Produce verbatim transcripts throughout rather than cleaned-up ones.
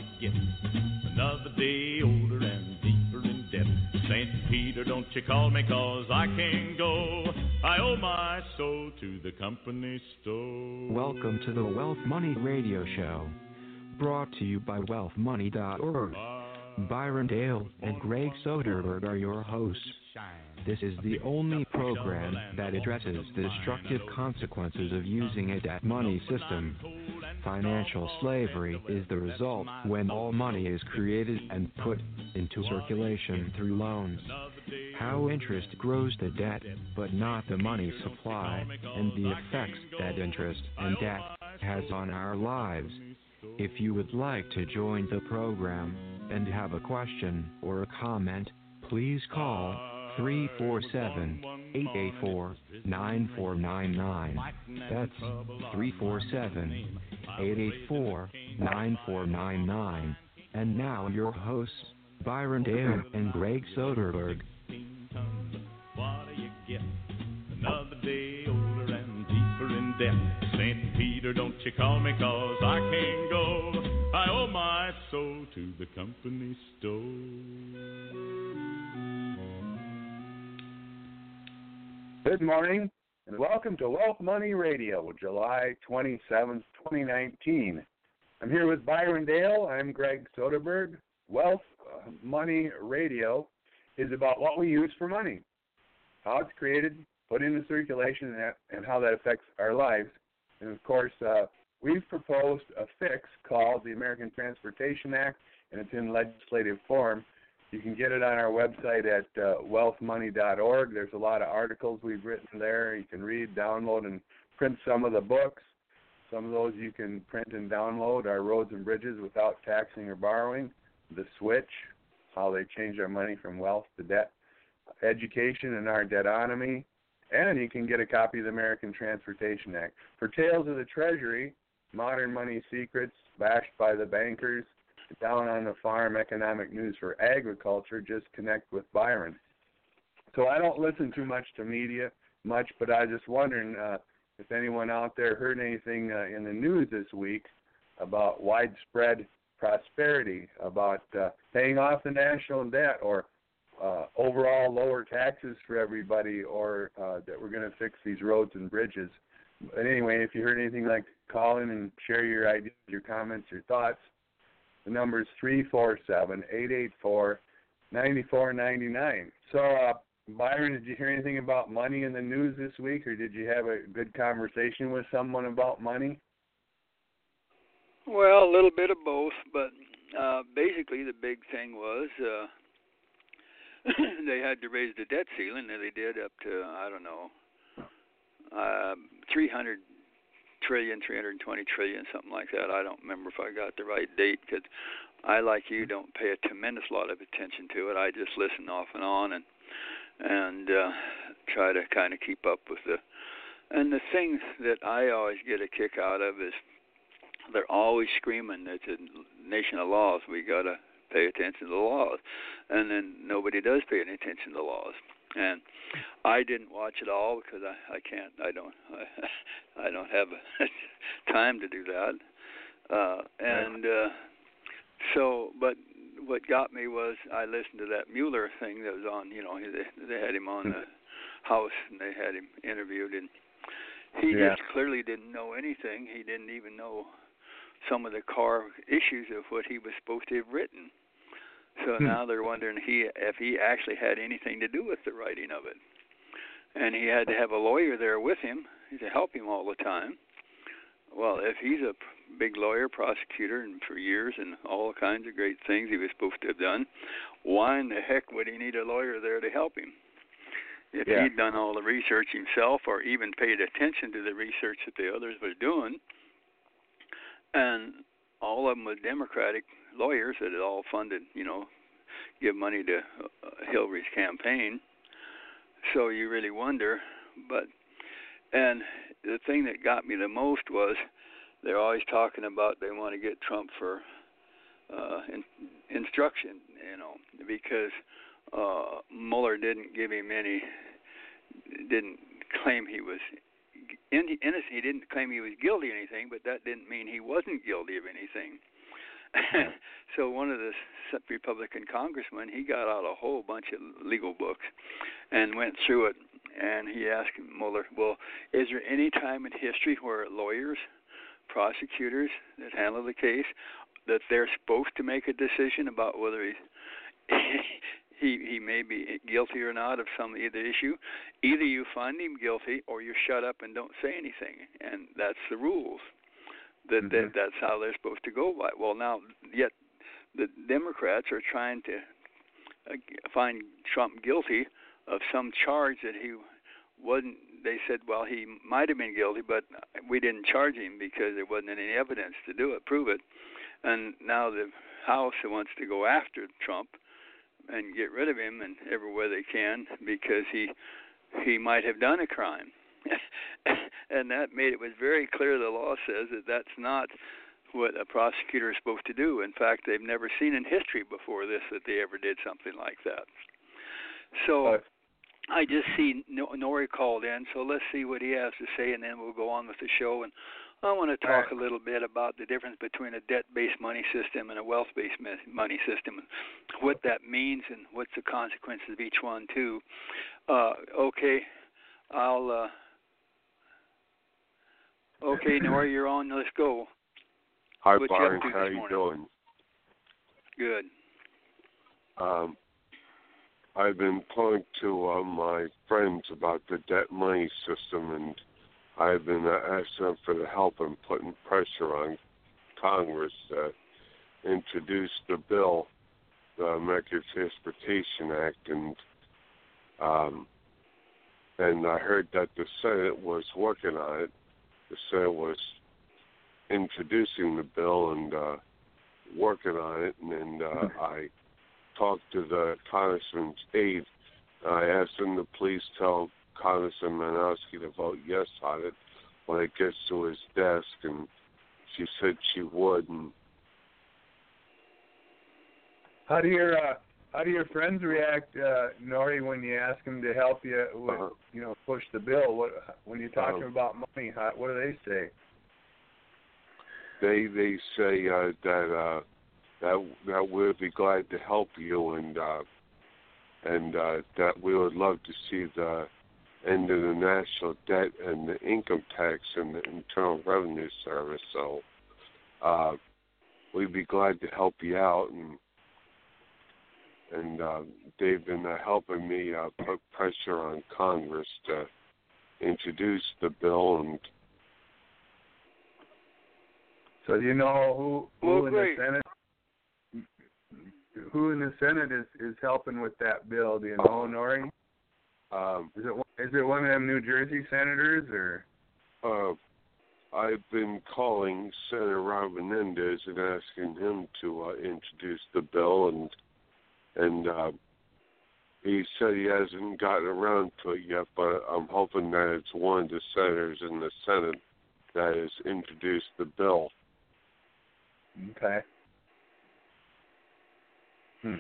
you get? Another day older and deeper in debt. Saint Peter, don't you call me, cause I can't go. I owe my soul to the company store. Welcome to the Wealth Money Radio Show, brought to you by wealth money dot org. Byron Dale and Greg Soderberg are your hosts. This is the only program that addresses the destructive consequences of using a debt money system. Financial slavery is the result when all money is created and put into circulation through loans. How interest grows the debt, but not the money supply, and the effects that interest and debt has on our lives. If you would like to join the program and have a question or a comment, please call three four seven, eight eight four, nine four nine nine. That's three four seven, eight eight four, nine four nine nine. And now your hosts, Byron Dale and Greg Soderberg. What do you get? Another day older and deeper in debt. Saint Peter, don't you call me, cause I can't go. I owe my soul to the company store. Good morning, and welcome to Wealth Money Radio, July twenty-seventh, twenty nineteen. I'm here with Byron Dale. I'm Greg Soderberg. Wealth uh, Money Radio is about what we use for money, how it's created, put into circulation, and, that, and how that affects our lives. And, of course, uh, we've proposed a fix called the American Transportation Act, and it's in legislative form. You can get it on our website at uh, wealth money dot org. There's a lot of articles we've written there. You can read, download, and print some of the books. Some of those you can print and download are Roads and Bridges Without Taxing or Borrowing, The Switch, how they change our money from wealth to debt, Education and Our Debtonomy, and you can get a copy of the American Transportation Act. For Tales of the Treasury, Modern Money Secrets, Bashed by the Bankers, Down on the Farm, Economic News for Agriculture, just connect with Byron. So I don't listen too much to media much, but I was just wondering uh, if anyone out there heard anything uh, in the news this week about widespread prosperity, about uh, paying off the national debt, or uh, overall lower taxes for everybody, or uh, that we're going to fix these roads and bridges. But anyway, if you heard anything, like, call in and share your ideas, your comments, your thoughts. The number is three four seven, eight eight four, nine four nine nine. So, uh, Byron, did you hear anything about money in the news this week, or did you have a good conversation with someone about money? Well, a little bit of both, but uh, basically the big thing was uh, they had to raise the debt ceiling, and they did up to, I don't know, uh, three hundred trillion, three hundred twenty trillion, something like that. I don't remember if I got the right date, because I, like you, don't pay a tremendous lot of attention to it. I just listen off and on and and uh, try to kind of keep up with the. And the thing that I always get a kick out of is they're always screaming that it's a nation of laws. We got to pay attention to the laws, and then nobody does pay any attention to the laws. And I didn't watch it all because I, I can't, I don't, I, I don't have time to do that. Uh, and uh, so, but what got me was I listened to that Mueller thing that was on, you know, they, they had him on the House and they had him interviewed, and he yeah. just clearly didn't know anything. He didn't even know some of the core issues of what he was supposed to have written. So hmm. now they're wondering he if he actually had anything to do with the writing of it. And he had to have a lawyer there with him to help him all the time. Well, if he's a big lawyer, prosecutor, and for years and all kinds of great things he was supposed to have done, why in the heck would he need a lawyer there to help him? If yeah. he'd done all the research himself, or even paid attention to the research that the others were doing, and all of them were Democratic lawyers that had all funded, you know, give money to uh, Hillary's campaign. So you really wonder. But, and the thing that got me the most was they're always talking about they want to get Trump for uh, in, instruction, you know, because uh, Mueller didn't give him any, didn't claim he was innocent. He didn't claim he was guilty of anything, but that didn't mean he wasn't guilty of anything. So one of the Republican congressmen, he got out a whole bunch of legal books and went through it, and he asked Mueller, well, is there any time in history where lawyers, prosecutors that handle the case, that they're supposed to make a decision about whether he he he may be guilty or not of some either issue? Either you find him guilty or you shut up and don't say anything, and that's the rules. That, mm-hmm. that that's how they're supposed to go by. Well, now yet the Democrats are trying to uh, find Trump guilty of some charge that he wasn't. They said, well, he might have been guilty, but we didn't charge him because there wasn't any evidence to do it, prove it. And now the House wants to go after Trump and get rid of him in every way they can because he he might have done a crime. And that made it was very clear the law says that that's not what a prosecutor is supposed to do. In fact, they've never seen in history before this that they ever did something like that. So I just see Nori called in, so let's see what he has to say, and then we'll go on with the show. And I want to talk a little bit about the difference between a debt-based money system and a wealth-based money system, and what that means and what's the consequences of each one, too. Uh, okay, I'll... Uh, Okay, Nori, you're on. Let's go. Hi, Byron. How are you doing? Good. Um, I've been talking to uh, my friends about the debt money system, and I've been uh, asking them for the help in putting pressure on Congress to introduce the bill, the American Transportation Act, and um, and I heard that the Senate was working on it. The Senate was introducing the bill and uh, working on it, and, and uh, I talked to the Congressman's aide. I asked him to please tell Congressman Manowski to vote yes on it when it gets to his desk, and she said she would. And how do your uh, how do your friends react, uh, Nori, when you ask them to help you, with, uh-huh. you know, push the bill? What when you talk um, to them about money? How, what do they say? They they say uh, that uh, that that we'll be glad to help you, and uh, and uh, that we would love to see the end of the national debt and the income tax and the Internal Revenue Service. So uh, we'd be glad to help you out, and. And uh, they've been uh, helping me uh, put pressure on Congress to introduce the bill. And so, do you know who who well, in great. the Senate who in the Senate is, is helping with that bill? Do you know, Nori? Um, is it is it one of them New Jersey senators or? Uh, I've been calling Senator Rob Menendez and asking him to uh, introduce the bill, and. And uh, he said he hasn't gotten around to it yet, but I'm hoping that it's one of the senators in the Senate that has introduced the bill. Okay. Hmm.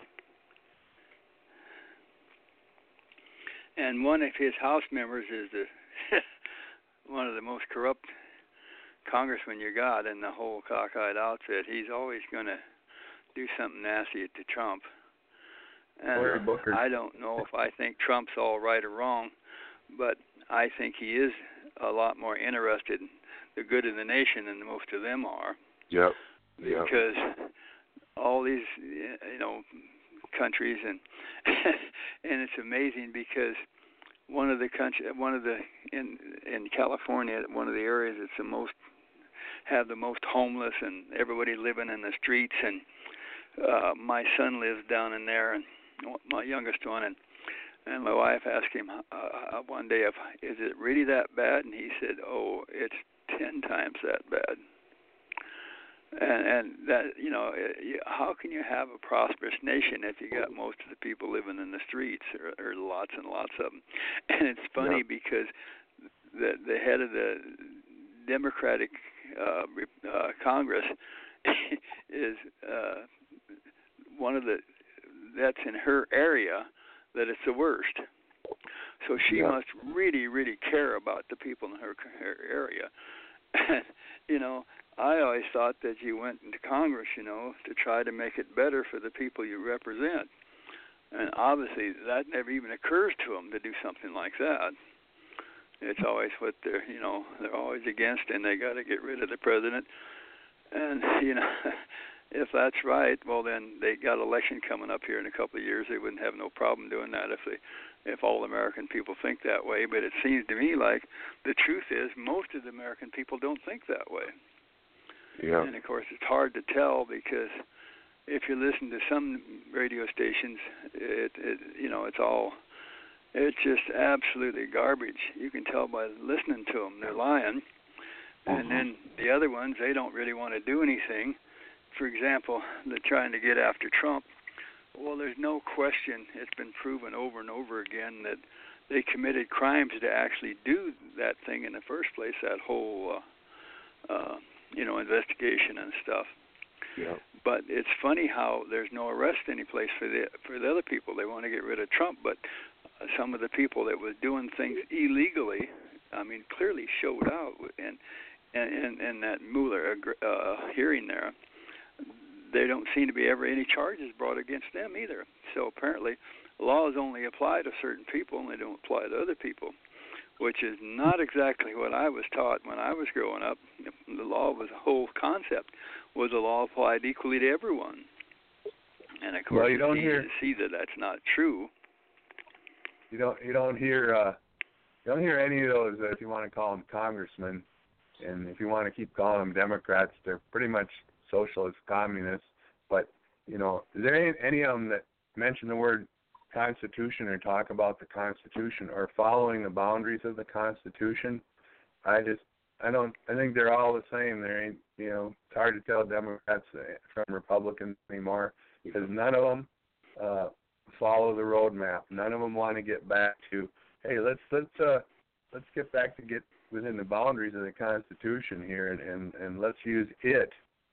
And one of his House members is the one of the most corrupt congressmen you got in the whole cockeyed outfit. He's always going to do something nasty to Trump. And I don't know if I think Trump's all right or wrong, but I think he is a lot more interested in the good of the nation than most of them are. Yep. Because yep. all these, you know, countries and and it's amazing because one of the country, one of the in in California, one of the areas that's the most have the most homeless and everybody living in the streets, and uh, my son lives down in there, and my youngest one, and and my wife asked him uh, one day, if is it really that bad? And he said, "Oh, it's ten times that bad." And and that you know, how can you have a prosperous nation if you got most of the people living in the streets, or, or lots and lots of them? And it's funny yeah. because the the head of the Democratic uh, uh, Congress is uh, one of the that's in her area that it's the worst. So she yeah. must really, really care about the people in her, her area. You know, I always thought that you went into Congress, you know, to try to make it better for the people you represent. And obviously that never even occurs to them to do something like that. It's always what they're, you know, they're always against, and they got to get rid of the president. And, you know, if that's right, well, then they got an election coming up here in a couple of years. They wouldn't have no problem doing that if they, if all American people think that way. But it seems to me like the truth is most of the American people don't think that way. Yeah. And, of course, it's hard to tell because if you listen to some radio stations, it, it you know, it's all, it's just absolutely garbage. You can tell by listening to them. They're lying. Mm-hmm. And then the other ones, they don't really want to do anything. For example, they're trying to get after Trump. Well, there's no question, it's been proven over and over again that they committed crimes to actually do that thing in the first place, that whole, uh, uh, you know, investigation and stuff. Yeah. But it's funny how there's no arrest any place for the for the other people. They want to get rid of Trump, but some of the people that was doing things illegally, I mean, clearly showed out in in, in that Mueller uh, hearing there. They don't seem to be ever any charges brought against them either. So apparently, laws only apply to certain people and they don't apply to other people, which is not exactly what I was taught when I was growing up. The law was a whole concept, was a law applied equally to everyone. And of course, well, you don't it's easy hear, to see that that's not true. You don't you don't hear uh, you don't hear any of those, uh, if you want to call them congressmen, and if you want to keep calling them Democrats, they're pretty much socialist communists. But you know, is there any, any of them that mention the word Constitution or talk about the Constitution or following the boundaries of the Constitution? I just I don't I think they're all the same. There ain't, you know, it's hard to tell Democrats from Republicans anymore because none of them uh, follow the roadmap. None of them want to get back to, hey, let's let's uh, let's get back to get within the boundaries of the Constitution here, and, and, and let's use it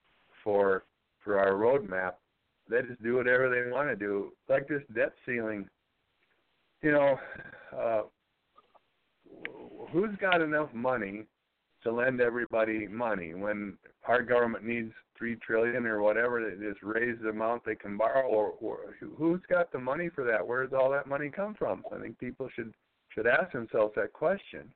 for for our roadmap. They just do whatever they want to do. Like this debt ceiling, you know, uh, who's got enough money to lend everybody money when our government needs three trillion dollars or whatever? They just raise the amount they can borrow. Or, or who's got the money for that? Where does all that money come from? I think people should should ask themselves that question.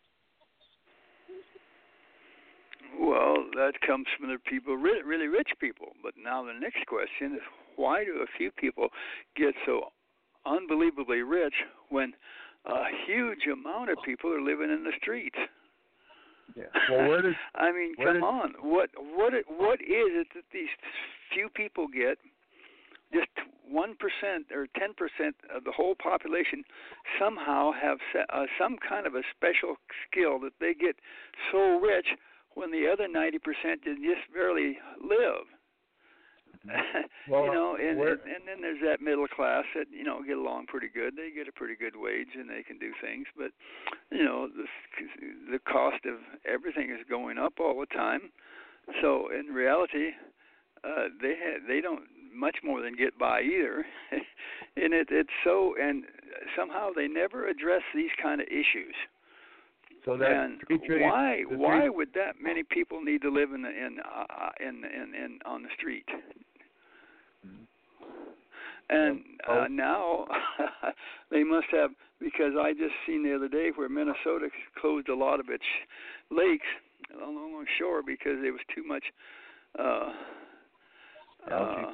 Well, that comes from the people, really, really rich people. But now the next question is, why do a few people get so unbelievably rich when a huge amount of people are living in the streets? Yeah. Well, where does I mean, come did, on. What what what is it that these few people get? Just one percent or ten percent of the whole population somehow have uh, some kind of a special skill that they get so rich when the other ninety percent just barely live. Well, you know, and, where, and and then there's that middle class that, you know, get along pretty good. They get a pretty good wage and they can do things, but you know, the the cost of everything is going up all the time. So in reality, uh, they ha- they don't much more than get by either. And it it's so and somehow they never address these kind of issues. So that and three, why three, why would that many people need to live in the, in, uh, in in in on the street? And uh, now they must have, because I just seen the other day where Minnesota closed a lot of its lakes along the shore because there was too much uh, uh,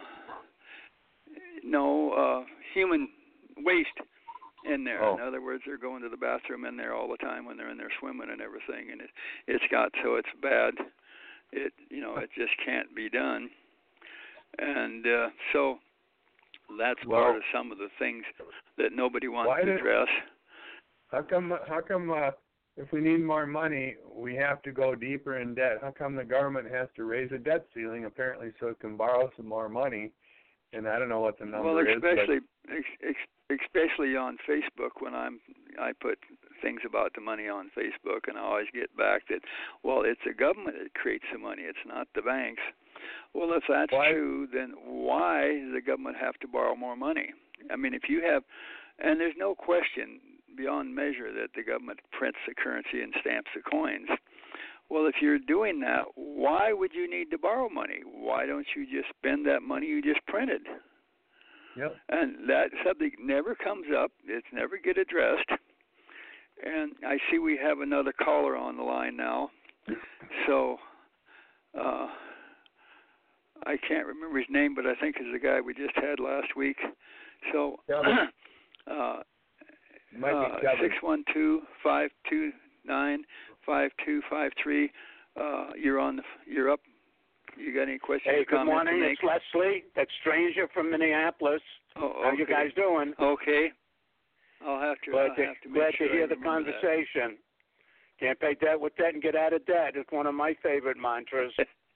no uh, human waste in there. Oh. In other words, they're going to the bathroom in there all the time when they're in there swimming and everything, and it it's got so it's bad. It you know it just can't be done, and uh, so that's well, part of some of the things that nobody wants to did, address. How come? How come? Uh, if we need more money, we have to go deeper in debt? How come the government has to raise a debt ceiling apparently so it can borrow some more money? And I don't know what the number well, especially, is. Well, ex- especially on Facebook when I'm I put things about the money on Facebook, and I always get back that, well, it's the government that creates the money. It's not the banks. Well, if that's why? true, then why does the government have to borrow more money? I mean, if you have, and there's no question beyond measure that the government prints the currency and stamps the coins. Well, if you're doing that, why would you need to borrow money? Why don't you just spend that money you just printed? Yep. And that subject never comes up. It's never get addressed. And I see we have another caller on the line now. So uh, I can't remember his name, but I think it's the guy we just had last week. So uh, six one two, five two nine, five two five three. Uh, you're on. The, you're up. You got any questions? Hey, good comments morning. to make? It's Leslie. That stranger from Minneapolis. Oh, okay. How you guys doing? Okay. I'll have to. Glad I'll to, have to, glad sure to hear I the remember conversation. That. Can't pay debt with debt and get out of debt. It's one of my favorite mantras.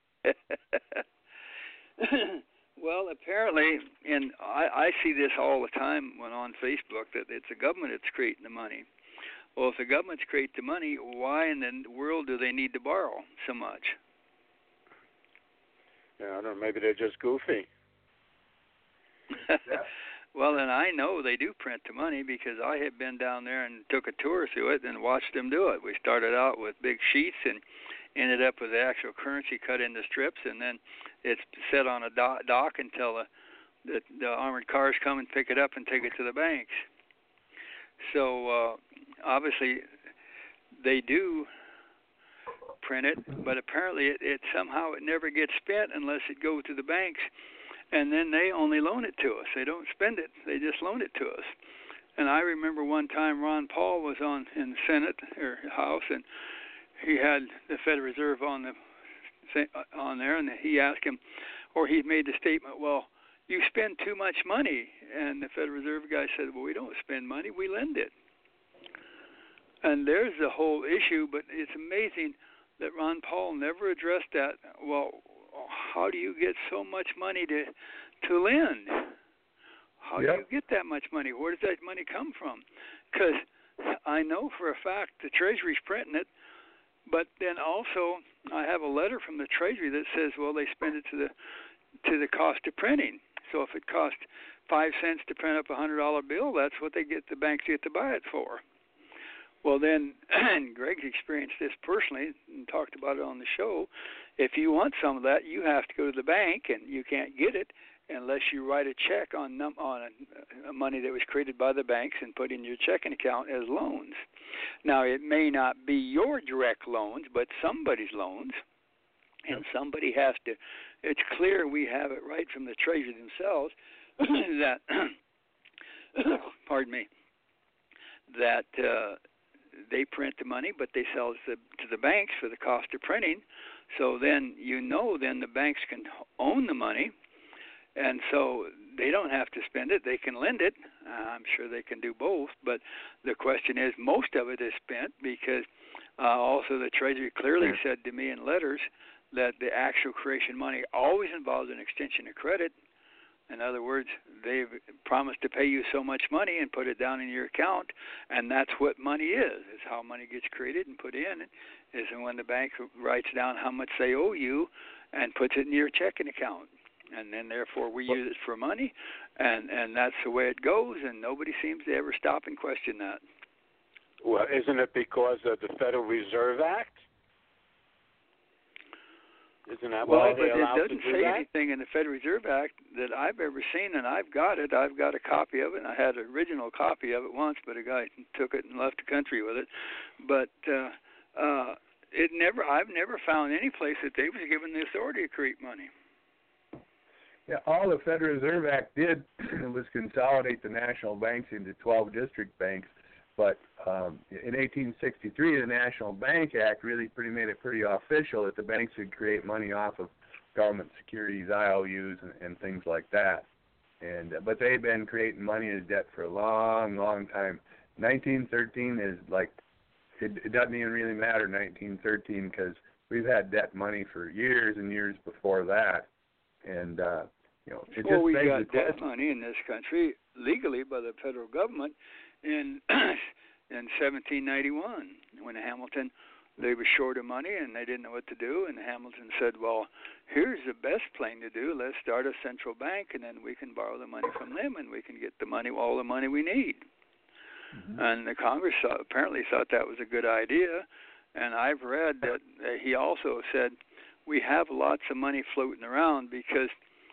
Well, apparently, and I, I see this all the time when on Facebook, that it's the government that's creating the money. Well, if the government's creating the money, why in the world do they need to borrow so much? Yeah, I don't know. Maybe they're just goofy. Yeah. Well, and I know they do print the money because I had been down there and took a tour through it and watched them do it. We started out with big sheets and ended up with the actual currency cut into strips, and then it's set on a dock, dock until the, the the armored cars come and pick it up and take it to the banks. So uh, obviously they do print it, but apparently it, it somehow it never gets spent unless it goes to the banks. And then they only loan it to us. They don't spend it. They just loan it to us. And I remember one time Ron Paul was on in the Senate or House, and he had the Federal Reserve on the on there, and he asked him, or he made the statement, "Well, you spend too much money." And the Federal Reserve guy said, "Well, we don't spend money. We lend it." And there's the whole issue. But it's amazing that Ron Paul never addressed that. Well, how do you get so much money to to lend? How yep. do you get that much money? Where does that money come from? Because I know for a fact the Treasury's printing it, but then also I have a letter from the Treasury that says, well, they spend it to the to the cost of printing. So if it costs five cents to print up a hundred dollar bill, that's what they get the banks get to buy it for. Well, then, and Greg's experienced this personally and talked about it on the show. If you want some of that, you have to go to the bank, and you can't get it unless you write a check on num- on a, a money that was created by the banks and put in your checking account as loans. Now, it may not be your direct loans, but somebody's loans, and yep. somebody has to. It's clear we have it right from the Treasury themselves that, pardon me, that. Uh, They print the money, but they sell it to, to the banks for the cost of printing. So then, you know, then the banks can own the money, and so they don't have to spend it. They can lend it. Uh, I'm sure they can do both. But the question is, most of it is spent because uh, also the Treasury clearly said to me in letters that the actual creation money always involves an extension of credit. In other words, they've promised to pay you so much money and put it down in your account, and that's what money is. It's how money gets created and put in. Is when the bank writes down how much they owe you and puts it in your checking account. And then, therefore, we use it for money, and, and that's the way it goes, and nobody seems to ever stop and question that. Well, isn't it because of the Federal Reserve Act? Isn't that well, why they but allow it doesn't to do say that? anything in the Federal Reserve Act that I've ever seen, and I've got it. I've got a copy of it, and I had an original copy of it once, but a guy took it and left the country with it. But uh, uh, it never, I've never found any place that they was given the authority to create money. Yeah, all the Federal Reserve Act did was consolidate the national banks into twelve district banks. But um, in eighteen sixty-three, the National Bank Act really pretty made it pretty official that the banks would create money off of government securities, I O Us, and, and things like that. And uh, but they've been creating money as debt for a long, long time. nineteen thirteen is like it, it doesn't even really matter nineteen thirteen because we've had debt money for years and years before that. And uh, you know, it well, just we begs got the debt question. money in this country legally by the federal government. In in seventeen ninety-one, when Hamilton, they were short of money and they didn't know what to do, and Hamilton said, well, here's the best thing to do. Let's start a central bank, and then we can borrow the money from them, and we can get the money, all the money we need. Mm-hmm. And the Congress thought, apparently thought that was a good idea, and I've read that he also said, we have lots of money floating around because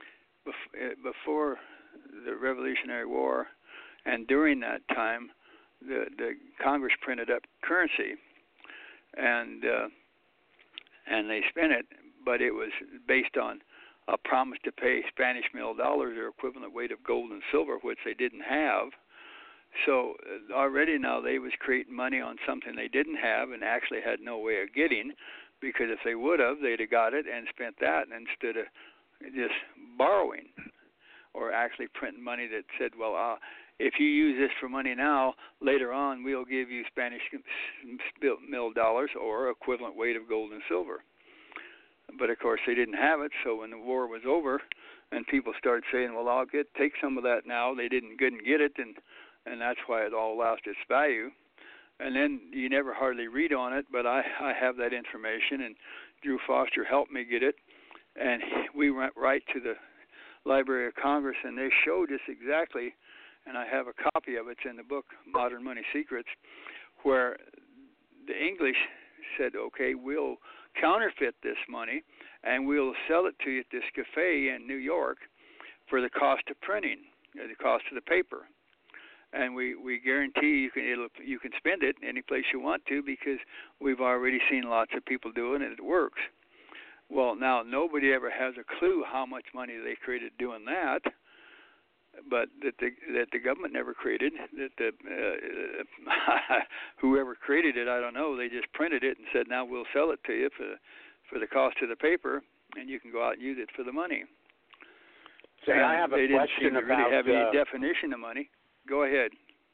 before the Revolutionary War and during that time, the, the Congress printed up currency, and uh, and they spent it, but it was based on a promise to pay Spanish mill dollars or equivalent weight of gold and silver, which they didn't have. So already now they was creating money on something they didn't have and actually had no way of getting, because if they would have, they'd have got it and spent that instead of just borrowing or actually printing money that said, well, uh, if you use this for money now, later on we'll give you Spanish mill dollars or equivalent weight of gold and silver. But of course they didn't have it, so when the war was over and people started saying, well, I'll get take some of that now, they didn't couldn't get it, and and that's why it all lost its value. And then you never hardly read on it, but I, I have that information, and Drew Foster helped me get it, and we went right to the Library of Congress, and they showed us exactly, and I have a copy of it, it's in the book, Modern Money Secrets, where the English said, okay, we'll counterfeit this money, and we'll sell it to you at this cafe in New York for the cost of printing, the cost of the paper. And we, we guarantee you can it'll, you can spend it any place you want to, because we've already seen lots of people do it and it works. Well, now nobody ever has a clue how much money they created doing that, but that the that the government never created. That the uh, whoever created it, I don't know. They just printed it and said, now we'll sell it to you for for the cost of the paper, and you can go out and use it for the money. Say, I have a they didn't question seem to really about have any uh, definition of money. Go ahead.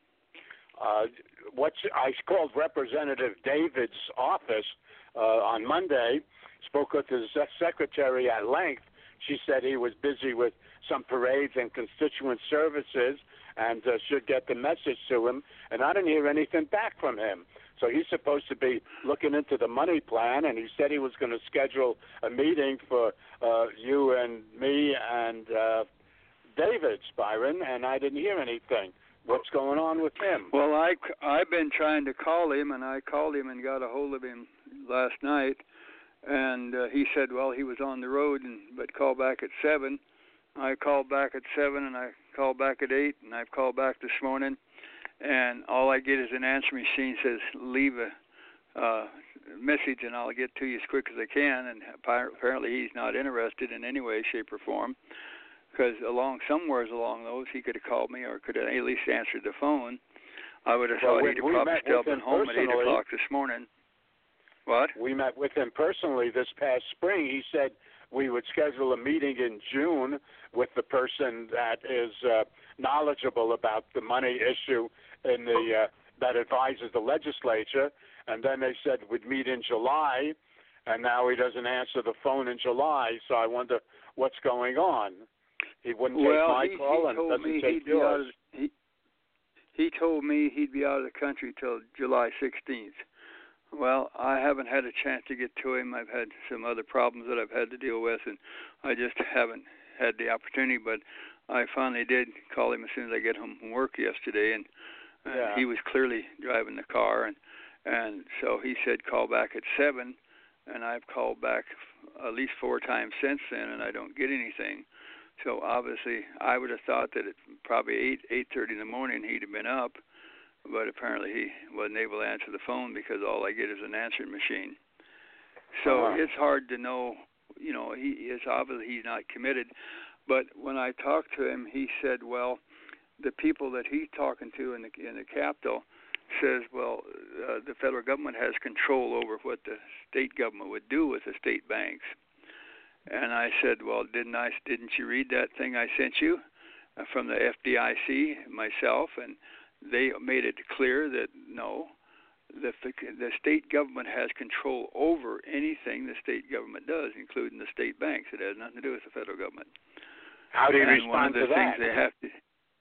Uh, what's I called Representative David's office uh, on Monday, spoke with his secretary at length. She said he was busy with some parades and constituent services and uh, should get the message to him, and I didn't hear anything back from him. So he's supposed to be looking into the money plan, and he said he was going to schedule a meeting for uh, you and me and uh, David's, Byron, and I didn't hear anything. What's going on with him? Well, I, I've been trying to call him, and I called him and got a hold of him last night, and uh, he said, well, he was on the road, and but call back at seven. I called back at seven, and I called back at eight, and I've called back this morning, and all I get is an answer machine says, leave a uh, message, and I'll get to you as quick as I can, and apparently he's not interested in any way, shape, or form. Because along somewheres along those, he could have called me or could have at least answered the phone. I would have well, thought he'd have probably still been home at eight o'clock this morning. What? We met with him personally this past spring. He said we would schedule a meeting in June with the person that is uh, knowledgeable about the money issue in the uh, that advises the legislature. And then they said we'd meet in July, and now he doesn't answer the phone in July. So I wonder what's going on. He wouldn't take well, my he, call he and told doesn't me take he'd yours. Be out of, he, he told me he'd be out of the country till July sixteenth. Well, I haven't had a chance to get to him. I've had some other problems that I've had to deal with, and I just haven't had the opportunity. But I finally did call him as soon as I get home from work yesterday, and, and yeah. he was clearly driving the car, and and so he said call back at seven, and I've called back at least four times since then, and I don't get anything. So obviously, I would have thought that at probably eight, eight thirty in the morning he'd have been up, but apparently he wasn't able to answer the phone because all I get is an answering machine. So uh-huh. it's hard to know. You know, he is obviously he's not committed. But when I talked to him, he said, well, the people that he's talking to in the in the Capitol says, well, uh, the federal government has control over what the state government would do with the state banks. And I said, well, didn't I? Didn't you read that thing I sent you uh, from the F D I C myself? And they made it clear that no, the the state government has control over anything the state government does, including the state banks. It has nothing to do with the federal government. How do you and respond one of the to things that? They have to,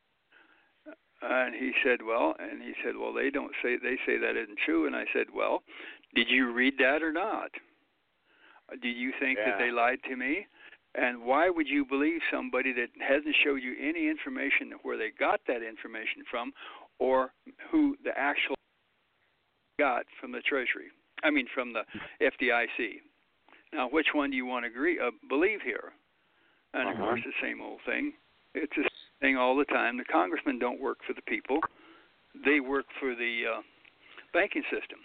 and he said, well, and he said, well, they don't say they say that isn't true. And I said, well, did you read that or not? Do you think yeah. that they lied to me? And why would you believe somebody that hasn't showed you any information where they got that information from, or who the actual got from the Treasury? I mean, from the F D I C. Now, which one do you want to agree, uh, believe here? And, uh-huh. of course, the same old thing. It's the same thing all the time. The congressmen don't work for the people. They work for the uh, banking system.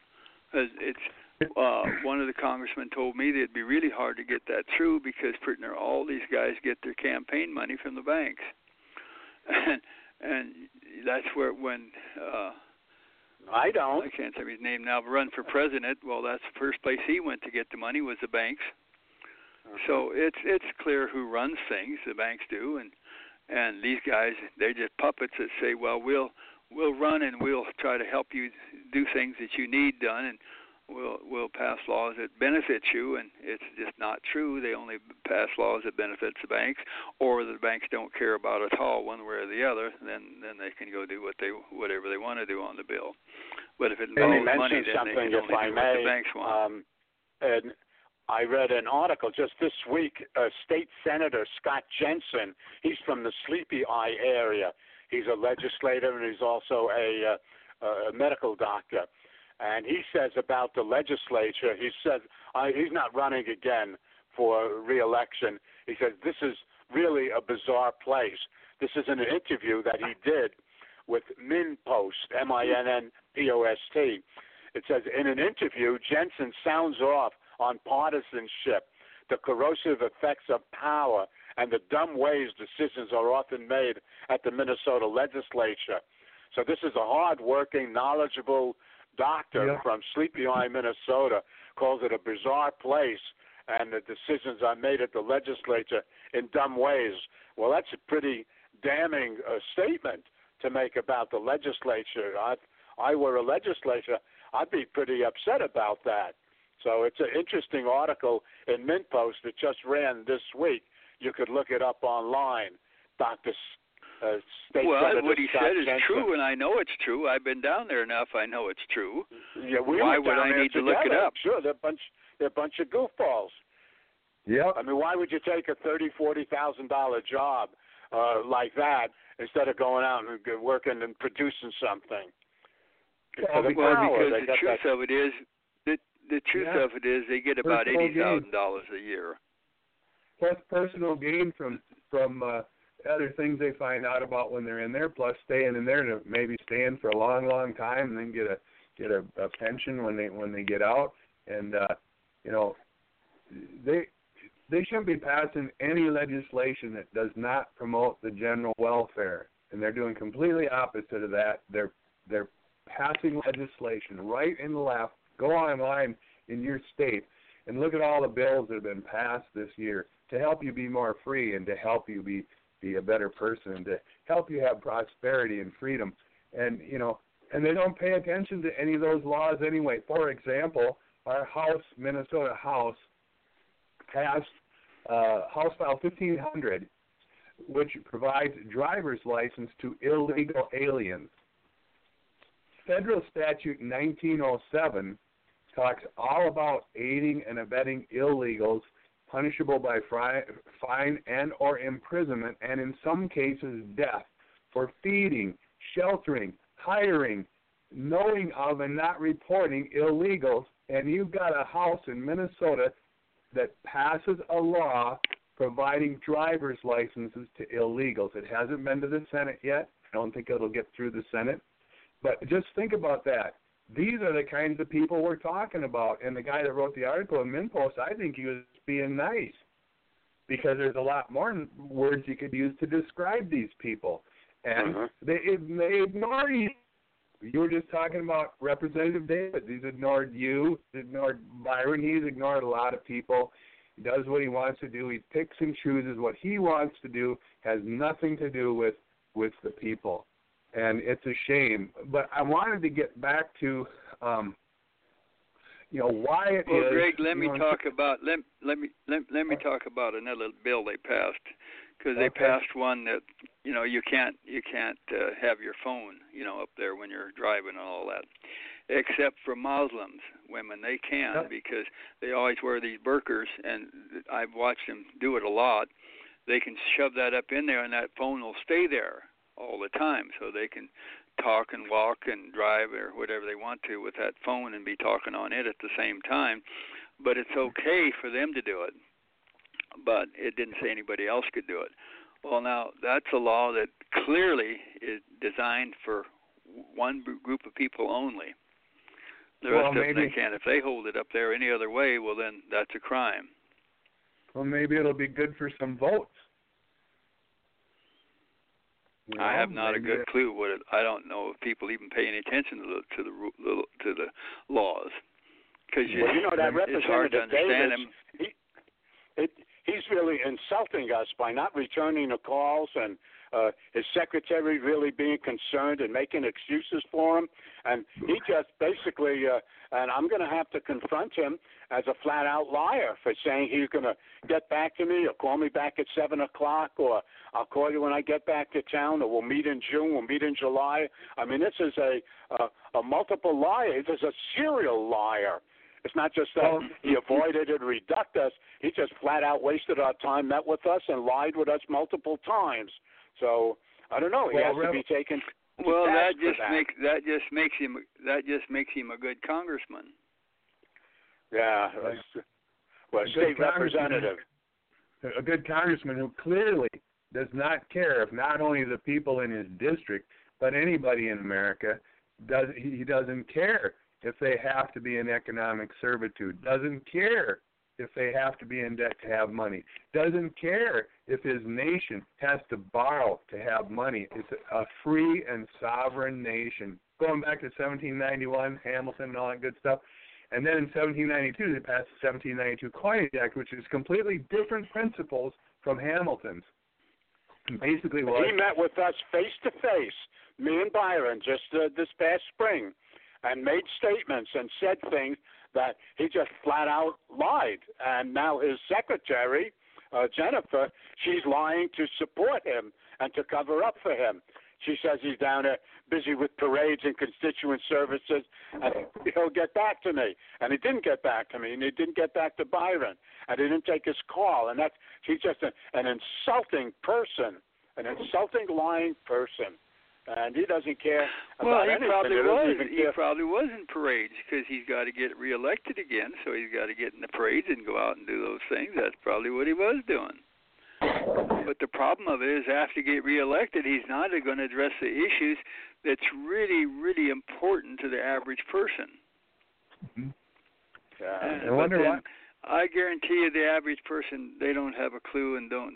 It's uh, one of the congressmen told me that it'd be really hard to get that through because pretty near all these guys get their campaign money from the banks. And, and that's where when uh, I don't. I can't say his name now, but run for president. Well, that's the first place he went to get the money was the banks. Uh-huh. So it's it's clear who runs things. The banks do, and and these guys, they're just puppets that say, well, we'll we'll run and we'll try to help you do things that you need done, and we'll we'll pass laws that benefit you, and it's just not true. They only pass laws that benefits the banks, or the banks don't care about it at all, one way or the other. Then then they can go do what they whatever they want to do on the bill. But if it involves money, then they can only do what the banks want. Um, and I read an article just this week. Uh, State Senator Scott Jensen. He's from the Sleepy Eye area. He's a legislator and he's also a, uh, a medical doctor. And he says about the legislature, he says uh, he's not running again for re-election. He says this is really a bizarre place. This is an interview that he did with MinnPost, M I N N P O S T. It says, in an interview, Jensen sounds off on partisanship, the corrosive effects of power, and the dumb ways decisions are often made at the Minnesota legislature. So this is a hard-working, knowledgeable doctor yeah. from Sleepy Eye, Minnesota, calls it a bizarre place, and the decisions are made at the legislature in dumb ways. Well, that's a pretty damning uh, statement to make about the legislature. If I were a legislator, I'd be pretty upset about that. So it's an interesting article in MinnPost that just ran this week. You could look it up online. Doctor Uh, State well, Senator what he Scott said is Jensen. true, and I know it's true. I've been down there enough. I know it's true. Yeah, we why went would down I there need to together. look it up? Sure, they're a bunch. They're a bunch of goofballs. Yeah. I mean, why would you take a thirty, forty thousand dollar job uh, like that instead of going out and g- working and producing something? Well, For the Well, power, because they the got truth that- of it is, the the truth Yeah. of it is, they get about Personal eighty thousand dollars a year. Plus personal gain from from uh, other things they find out about when they're in there, plus staying in there to maybe staying for a long, long time, and then get a get a, a pension when they when they get out. And uh, you know, they they shouldn't be passing any legislation that does not promote the general welfare, and they're doing completely opposite of that. They're they're passing legislation right and left. Go online in your state and look at all the bills that have been passed this year to help you be more free and to help you be, be a better person and to help you have prosperity and freedom. And, you know, and they don't pay attention to any of those laws anyway. For example, our House, Minnesota House, passed uh, House File fifteen hundred, which provides driver's license to illegal aliens. Federal Statute nineteen oh seven talks all about aiding and abetting illegals, punishable by fri- fine and or imprisonment, and in some cases death, for feeding, sheltering, hiring, knowing of and not reporting illegals. And you've got a house in Minnesota that passes a law providing driver's licenses to illegals. It hasn't been to the Senate yet. I don't think it'll get through the Senate. But just think about that. These are the kinds of people we're talking about. And the guy that wrote the article in MinnPost, I think he was being nice because there's a lot more words you could use to describe these people. And uh-huh. they, they ignore you. You were just talking about Representative David. He's ignored you, ignored Byron. He's ignored a lot of people. He does what he wants to do. He picks and chooses what he wants to do, has nothing to do with, with the people. And it's a shame. But I wanted to get back to, um, you know, why it well, is. Well, Greg, let me know, talk about let let me let, let me talk about another bill they passed, because they Okay. passed one that you know you can't you can't uh, have your phone you know up there when you're driving and all that, except for Muslims women. They can Yep. because they always wear these burqas, and I've watched them do it a lot. They can shove that up in there, and that phone will stay there all the time, so they can talk and walk and drive or whatever they want to with that phone and be talking on it at the same time. but it's okay for them to do it. But it didn't say anybody else could do it. Well, now, that's a law that clearly is designed for one group of people only. The well, rest of maybe, them, they can't. If they hold it up there any other way, well, then that's a crime. Well, maybe it'll be good for some votes. You know, I have not a good it, clue what it. I don't know if people even pay any attention to the to the to the laws, because you, well, you know that it's hard to Representative understand Davis, him. He, it, he's really insulting us by not returning the calls, and uh, his secretary really being concerned and making excuses for him. And he just basically, uh, and I'm going to have to confront him as a flat-out liar for saying he's going to get back to me or call me back at seven o'clock, or I'll call you when I get back to town, or we'll meet in June, we'll meet in July. I mean, this is a, a, a multiple liar. This is a serial liar. It's not just that he avoided and reduced us. He just flat out wasted our time, met with us, and lied with us multiple times. So I don't know. He well, has to Rev- be taken. Well, that just that. makes that just makes him that just makes him a good congressman. Yeah, well, state representative. A good congressman who clearly does not care if not only the people in his district, but anybody in America does. He doesn't care if they have to be in economic servitude. Doesn't care if they have to be in debt to have money. Doesn't care if his nation has to borrow to have money. It's a free and sovereign nation. Going back to seventeen ninety-one, Hamilton and all that good stuff. And then in seventeen ninety-two, they passed the seventeen ninety-two Coinage Act, which is completely different principles from Hamilton's. Basically, what he met with us face to face, me and Byron, just uh, this past spring, and made statements and said things that he just flat out lied. And now his secretary, uh, Jennifer, she's lying to support him and to cover up for him. She says he's down there busy with parades and constituent services, and he'll get back to me. And he didn't get back to me, and he didn't get back to Byron, and he didn't take his call. And that's he's just a, an insulting person, an insulting, lying person. And he doesn't care well, about he anything. Probably he was. even He care. probably was in parades because he's got to get reelected again, so he's got to get in the parades and go out and do those things. That's probably what he was doing. But the problem of it is after he get reelected, he's not going to address the issues that's really, really important to the average person. Mm-hmm. Yeah. I wonder but then, what. I guarantee you the average person, they don't have a clue and don't.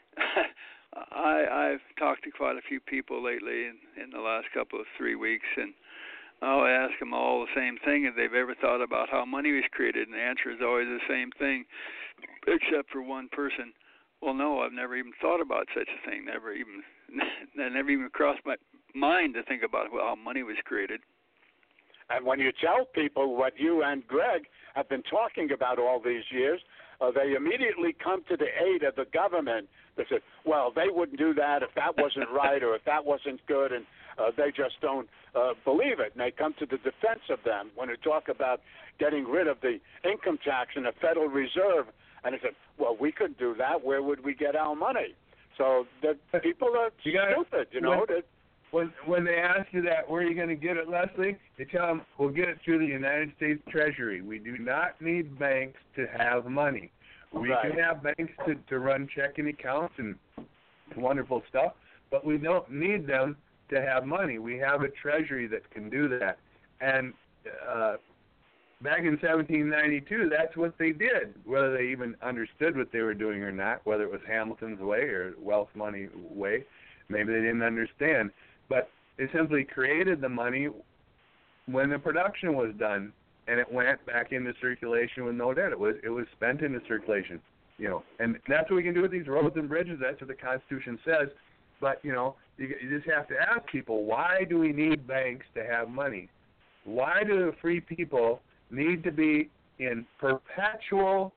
I, I've talked to quite a few people lately in, in the last couple of three weeks, and I'll ask them all the same thing if they've ever thought about how money was created, and the answer is always the same thing, except for one person. Well, no, I've never even thought about such a thing. Never even, that never even crossed my mind to think about how money was created. And when you tell people what you and Greg have been talking about all these years, uh, they immediately come to the aid of the government. They say, well, they wouldn't do that if that wasn't right or if that wasn't good, and uh, they just don't uh, believe it. And they come to the defense of them when they talk about getting rid of the income tax and the Federal Reserve. And they said, well, we couldn't do that. Where would we get our money? So the people are you gotta, stupid, you know. When, when, when they ask you that, where are you going to get it, Leslie? You tell them, we'll get it through the United States Treasury. We do not need banks to have money. We right. can have banks to, to run checking accounts and wonderful stuff, but we don't need them to have money. We have a Treasury that can do that. And uh, back in seventeen ninety-two, that's what they did, whether they even understood what they were doing or not, whether it was Hamilton's way or Wealth Money way. Maybe they didn't understand. But they simply created the money when the production was done, and it went back into circulation with no debt. It was it was spent into circulation, you know. And that's what we can do with these roads and bridges. That's what the Constitution says. But, you know, you, you just have to ask people, why do we need banks to have money? Why do the free people need to be in perpetual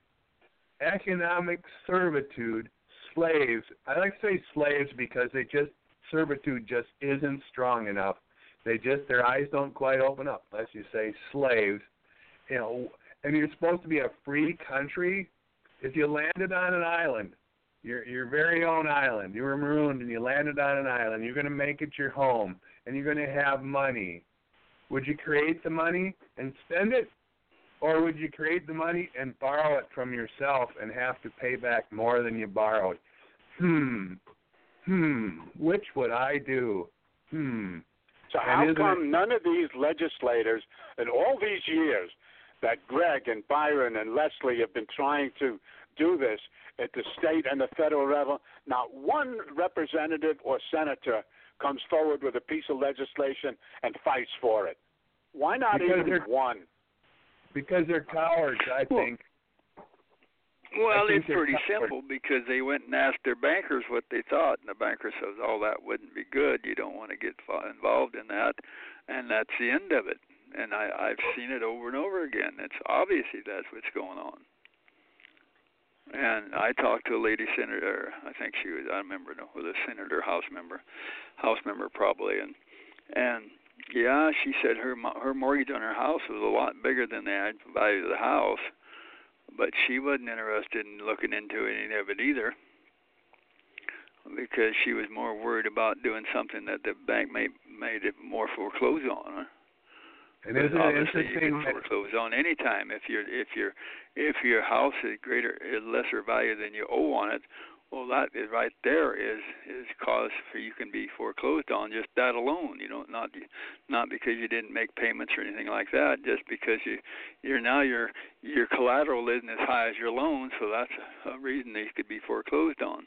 economic servitude, slaves? I like to say slaves because they just servitude just isn't strong enough. They just their eyes don't quite open up unless you say slaves. You know, and you're supposed to be a free country. If you landed on an island, your your very own island, you were marooned and you landed on an island, you're going to make it your home, and you're going to have money. Would you create the money and spend it? Or would you create the money and borrow it from yourself and have to pay back more than you borrowed? Hmm. Hmm. Which would I do? Hmm. So how come it... none of these legislators in all these years that Greg and Byron and Leslie have been trying to do this at the state and the federal level, not one representative or senator comes forward with a piece of legislation and fights for it? Why not because even one? Because they're cowards, I well, think. Well, I think it's pretty cowards. simple because they went and asked their bankers what they thought, and the banker says, oh, that wouldn't be good. You don't want to get involved in that, and that's the end of it. And I, I've seen it over and over again. It's obviously that's what's going on. And I talked to a lady senator, I think she was, I remember, no, was a senator, house member, house member probably, and and yeah, she said her her mortgage on her house was a lot bigger than the value of the house, but she wasn't interested in looking into any of it either, because she was more worried about doing something that the bank made made it more foreclose on her. And isn't it obviously interesting? You can foreclose on any time if your if your if your house is greater is lesser value than you owe on it. Well, that is right there is is cause for you can be foreclosed on just that alone. You know, not not because you didn't make payments or anything like that. Just because you you're now your your collateral isn't as high as your loan, so that's a reason they could be foreclosed on.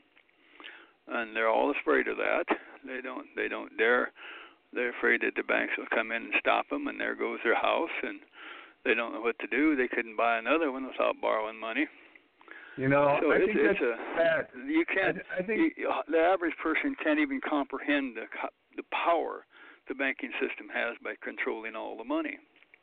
And they're all afraid of that. They don't they don't dare. They're afraid that the banks will come in and stop them, and there goes their house, and they don't know what to do. They couldn't buy another one without borrowing money. You know, so I it's, think it's that's a, bad. You can't. I, I think you, the average person can't even comprehend the the power the banking system has by controlling all the money.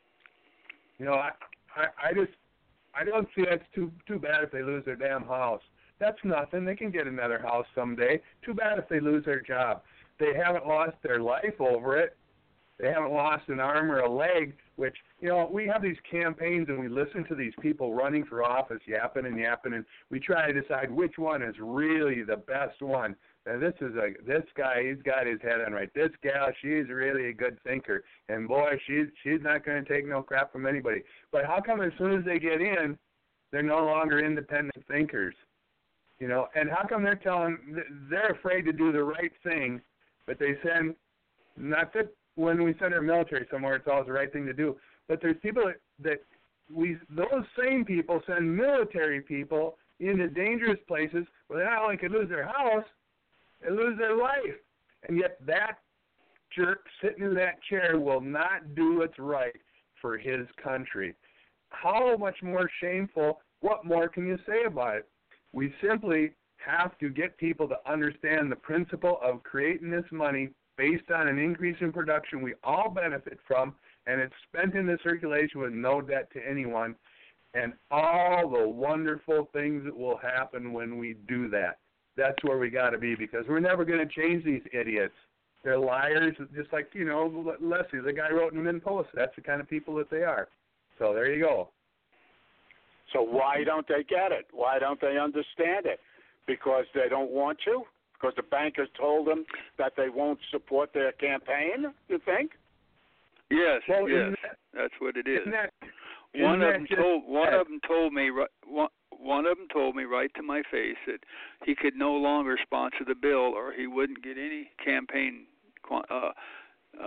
You know, I, I, I just I don't see that's too too bad if they lose their damn house. That's nothing. They can get another house someday. Too bad if they lose their job. They haven't lost their life over it. They haven't lost an arm or a leg, which, you know, we have these campaigns and we listen to these people running for office, yapping and yapping, and we try to decide which one is really the best one. And this is a this guy, he's got his head on right. This gal, she's really a good thinker. And, boy, she's, she's not going to take no crap from anybody. But how come as soon as they get in, they're no longer independent thinkers? You know, and how come they're telling, they're afraid to do the right thing, but they send, not that when we send our military somewhere it's always the right thing to do, but there's people that, that we, those same people send military people into dangerous places where they not only could lose their house, they lose their life. And yet that jerk sitting in that chair will not do what's right for his country. How much more shameful, what more can you say about it? We simply have to get people to understand the principle of creating this money based on an increase in production we all benefit from, and it's spent in the circulation with no debt to anyone, and all the wonderful things that will happen when we do that. That's where we got to be, because we're never going to change these idiots. They're liars, just like, you know, Leslie, the guy wrote in the Minden Post. That's the kind of people that they are. So there you go. So why don't they get it? Why don't they understand it? Because they don't want to? Because the bankers told them that they won't support their campaign, you think? Yes, well, yes, that, that's what it is. That, one of them told one that? of them told me one, one of them told me right to my face that he could no longer sponsor the bill, or he wouldn't get any campaign uh, uh,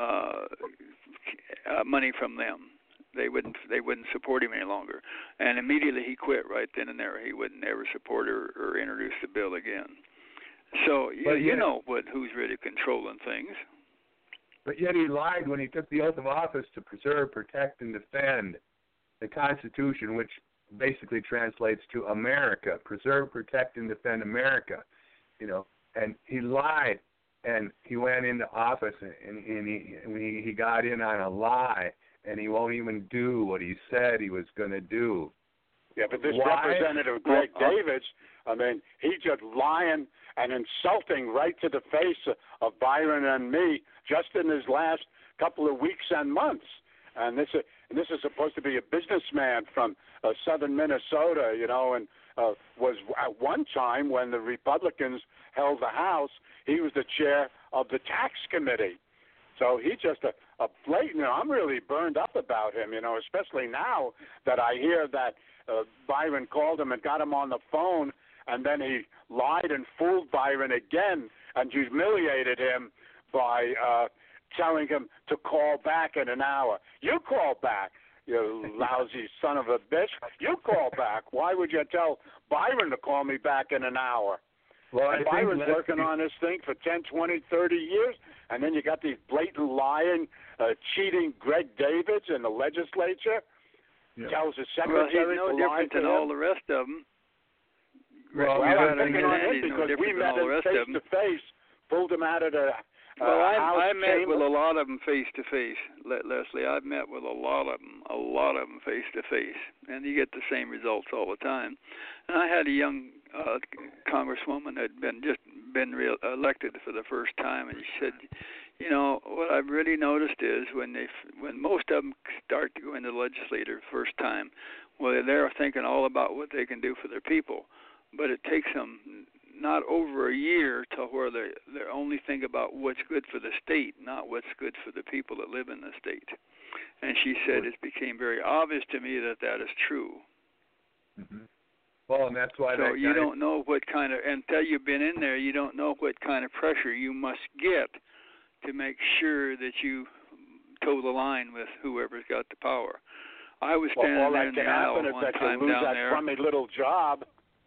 uh, money from them. They wouldn't they wouldn't support him any longer, and immediately he quit right then and there. He wouldn't ever support or, or introduce the bill again. So you, yet, you know what who's really controlling things. But yet he lied when he took the oath of office to preserve, protect, and defend the Constitution, which basically translates to America. Preserve, protect, and defend America. You know, and he lied, and he went into office, and, and he and he, he got in on a lie. And he won't even do what he said he was going to do. Yeah, but this Why? Representative Greg uh, Davids, I mean, he's just lying and insulting right to the face of Byron and me just in his last couple of weeks and months. And this is, and this is supposed to be a businessman from uh, southern Minnesota, you know, and uh, was at one time when the Republicans held the House, he was the chair of the tax committee. So he's just a, a blatant. You know, I'm really burned up about him. You know, especially now that I hear that uh, Byron called him and got him on the phone, and then he lied and fooled Byron again and humiliated him by uh, telling him to call back in an hour. You call back, you lousy son of a bitch. You call back. Why would you tell Byron to call me back in an hour? Well, and I Byron's think working on this thing for ten, twenty, thirty years, and then you got these blatant lying, uh, cheating Greg Davids in the legislature. Yeah. Tells his Well, secretary he's no to lie different to than him. all the rest of them. Well, Well, you I'm gotta picking on understand him he's no because we different than met all the him rest of face them. to face, pulled him out of the uh, Well, I, house I met chamber. with a lot of them face to face, Leslie. I've met with a lot of them, a lot of them face to face, and you get the same results all the time. And I had a young uh, congresswoman that had been just been re- elected for the first time, and she said, you know, what I've really noticed is when they, when most of them start to go into the legislature the first time, well, they're thinking all about what they can do for their people, but it takes them not over a year to where they they only think about what's good for the state, not what's good for the people that live in the state. And she said it became very obvious to me that that is true. Mm-hmm. Well, and that's why so that you guy, don't know what kind of, until you've been in there, you don't know what kind of pressure you must get to make sure that you toe the line with whoever's got the power. I was standing well, all there that in can the aisle happen is one that time you lose down that there. crummy little job.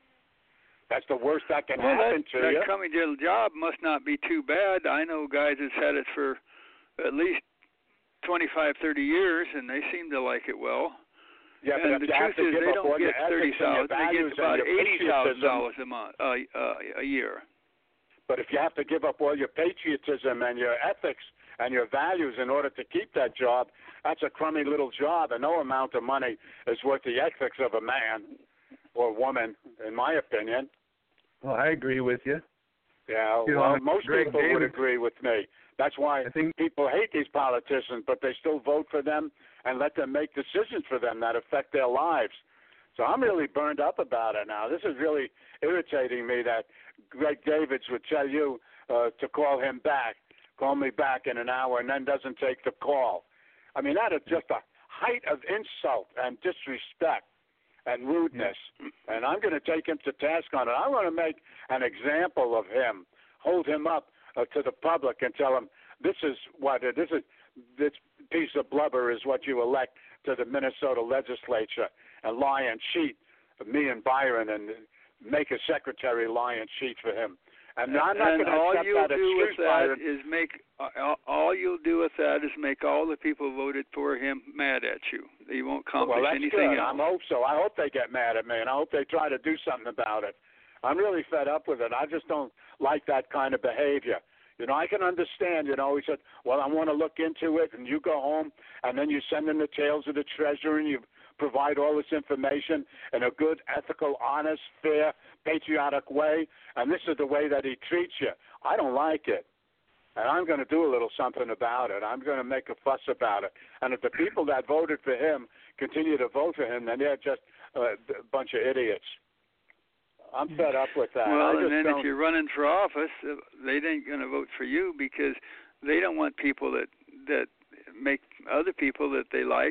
That's the worst that can well, happen that, to that you. crummy little job must not be too bad. I know guys that's had it for at least twenty-five, thirty years, and they seem to like it well. Yeah, but and if the you have truth to is, give they up all don't your get thirty ethics and your thousand; they values get about and your eighty thousand patriotism. dollars a month, uh, uh, a year. But if you have to give up all your patriotism and your ethics and your values in order to keep that job, that's a crummy little job, and no amount of money is worth the ethics of a man or woman, in my opinion. well, I agree with you. Yeah, You know, well, like most Greg people would Davids- agree with me. That's why I think- people hate these politicians, but they still vote for them and let them make decisions for them that affect their lives. So I'm really burned up about it now. This is really irritating me that Greg Davids would tell you uh, to call him back, call me back in an hour, and then doesn't take the call. I mean, that is just a height of insult and disrespect and rudeness. And I'm going to take him to task on it. I want to make an example of him, hold him up uh, to the public and tell him this is what it is. This piece of blubber is what you elect to the Minnesota legislature, and lie and cheat me and Byron and make a secretary lie and cheat for him. And I'm not and going to all accept you'll that do with excuse, that Byron. is make uh, all you'll do with that is make all the people who voted for him mad at you. You won't accomplish Well, that's anything good. else. I hope so. I hope they get mad at me, and I hope they try to do something about it. I'm really fed up with it. I just don't like that kind of behavior. You know, I can understand, you know, he said, well, I want to look into it, and you go home, and then you send in the tales of the treasurer, and you provide all this information in a good, ethical, honest, fair, patriotic way, and this is the way that he treats you. I don't like it, and I'm going to do a little something about it. I'm going to make a fuss about it. And if the people that voted for him continue to vote for him, then they're just a bunch of idiots. I'm fed up with that. Well, I and just then don't... if you're running for office, uh, they ain't going to vote for you because they don't want people that that make other people that they like.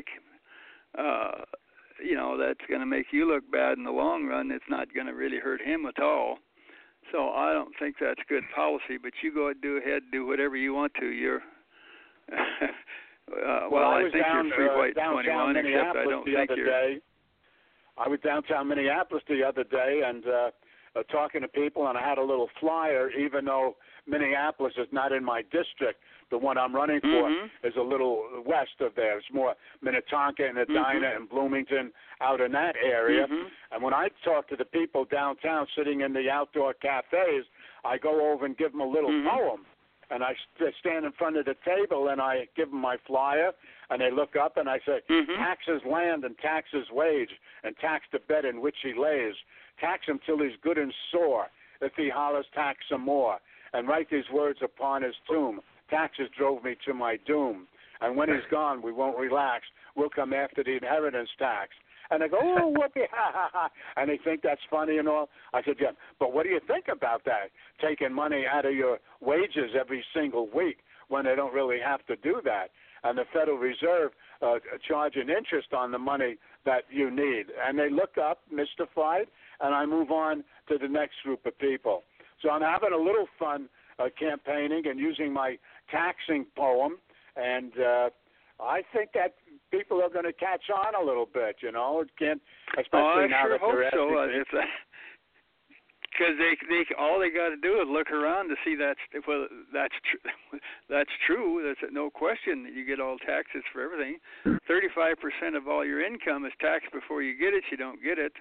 Uh, you know, that's going to make you look bad in the long run. It's not going to really hurt him at all. So I don't think that's good policy. But you go ahead, do ahead, do whatever you want to. You're uh, well, well, I, I was think down, you're free uh, white downtown twenty-one, except I Minneapolis don't the think other you're. day. I was downtown Minneapolis the other day and uh, uh, talking to people, and I had a little flyer, even though Minneapolis is not in my district. The one I'm running for Mm-hmm. is a little west of there. It's more Minnetonka and Edina Mm-hmm. and Bloomington out in that area. Mm-hmm. And when I talk to the people downtown sitting in the outdoor cafes, I go over and give them a little Mm-hmm. poem. And I st- stand in front of the table and I give them my flyer, and they look up and I say, Mm-hmm. taxes land and taxes wage, and tax the bed in which he lays. Tax him till he's good and sore. If he hollers, tax some more. And write these words upon his tomb. Taxes drove me to my doom. And when he's gone, we won't relax. We'll come after the inheritance tax. And they go, oh, whoopee, ha, ha, ha. And they think that's funny and all. I said, yeah, but what do you think about that? Taking money out of your wages every single week when they don't really have to do that. and the Federal Reserve uh, charge an interest on the money that you need. And they look up, mystified, and I move on to the next group of people. So I'm having a little fun uh, campaigning and using my taxing poem, and uh, I think that people are going to catch on a little bit, you know. It can't, especially oh, I now sure that hope they're so. asking. It's because they, they, all they got to do is look around to see that's well, that's true. That's true. That's no question. You get all taxes for everything. Thirty-five percent of all your income is taxed before you get it. You don't get it.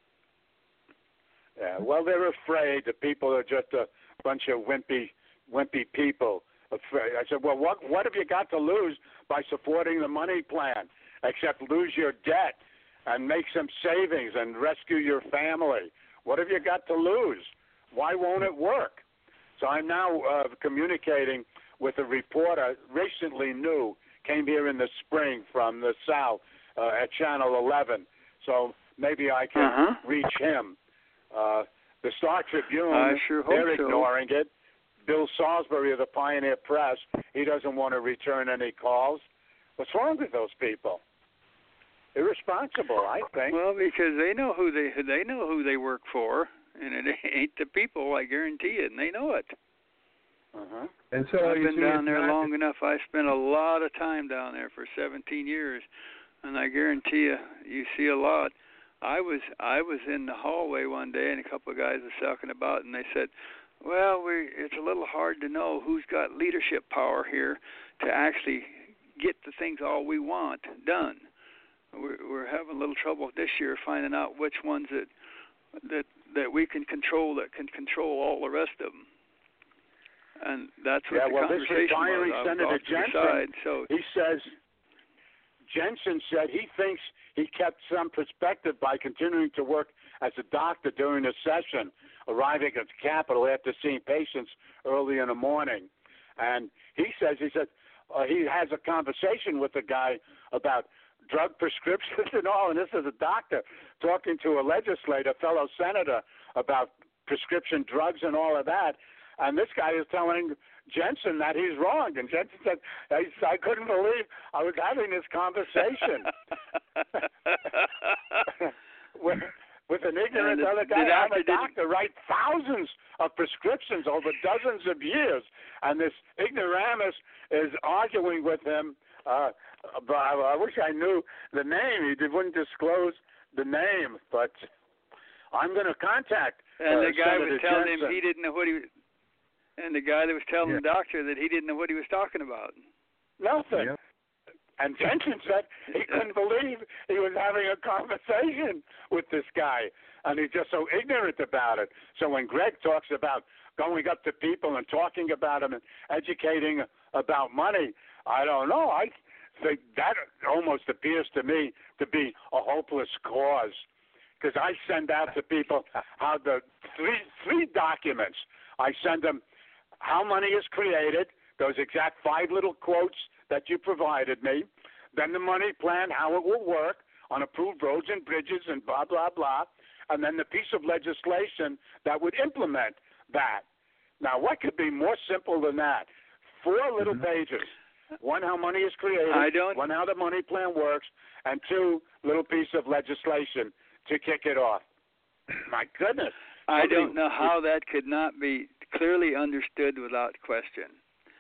Yeah, well, they're afraid that people are just a bunch of wimpy, wimpy people. Afraid. I said, well, what what have you got to lose by supporting the money plan, except lose your debt and make some savings and rescue your family? What have you got to lose? Why won't it work? So I'm now uh, communicating with a reporter, recently new, came here in the spring from the South uh, at Channel eleven. So maybe I can uh-huh. reach him. Uh, the Star Tribune, I sure hope they're so. ignoring it. Bill Salisbury of the Pioneer Press, he doesn't want to return any calls. What's wrong with those people? Irresponsible, I think. Well, because they know who they they know who they work for, and it ain't the people. I guarantee it, and they know it. Uh-huh. And so I've you been see, down it's there not- long enough. I spent a lot of time down there for seventeen years, and I guarantee you, you see a lot. I was I was in the hallway one day, and a couple of guys were talking about, and they said, "Well, we it's a little hard to know who's got leadership power here to actually get the things all we want done. We're, we're having a little trouble this year finding out which ones that that that we can control that can control all the rest of them." And that's what yeah, the well, this conversation retiring was. I was Senator off to the Jensen, side, so he says, Jensen said he thinks he kept some perspective by continuing to work as a doctor during the session, arriving at the Capitol after seeing patients early in the morning. And he says, he said, uh, he has a conversation with the guy about drug prescriptions and all, and this is a doctor talking to a legislator, fellow senator, about prescription drugs and all of that. And this guy is telling Jensen that he's wrong. And Jensen said, I, I couldn't believe I was having this conversation with, with an ignorant the, other guy. the I'm a doctor doctor, write thousands of prescriptions over dozens of years. And this ignoramus is arguing with him. Uh, but I, I wish I knew the name. He did, wouldn't disclose the name. But I'm going to contact And uh, the guy Senator was telling Jensen. him he didn't know what he was, and the guy that was telling Yeah. the doctor that he didn't know what he was talking about. Nothing. Yep. And Jensen said he couldn't believe he was having a conversation with this guy, and he's just so ignorant about it. So when Greg talks about going up to people and talking about them and educating about money, I don't know. I think that almost appears to me to be a hopeless cause, because I send out to people how the three three documents. I send them how money is created, those exact five little quotes that you provided me, then the money plan, how it will work on approved roads and bridges and blah, blah, blah, and then the piece of legislation that would implement that. Now, what could be more simple than that? Four little Mm-hmm. pages. One, how money is created. I don't- One, how the money plan works. And two, little piece of legislation to kick it off. My goodness. I Somebody- don't know how that could not be clearly understood without question.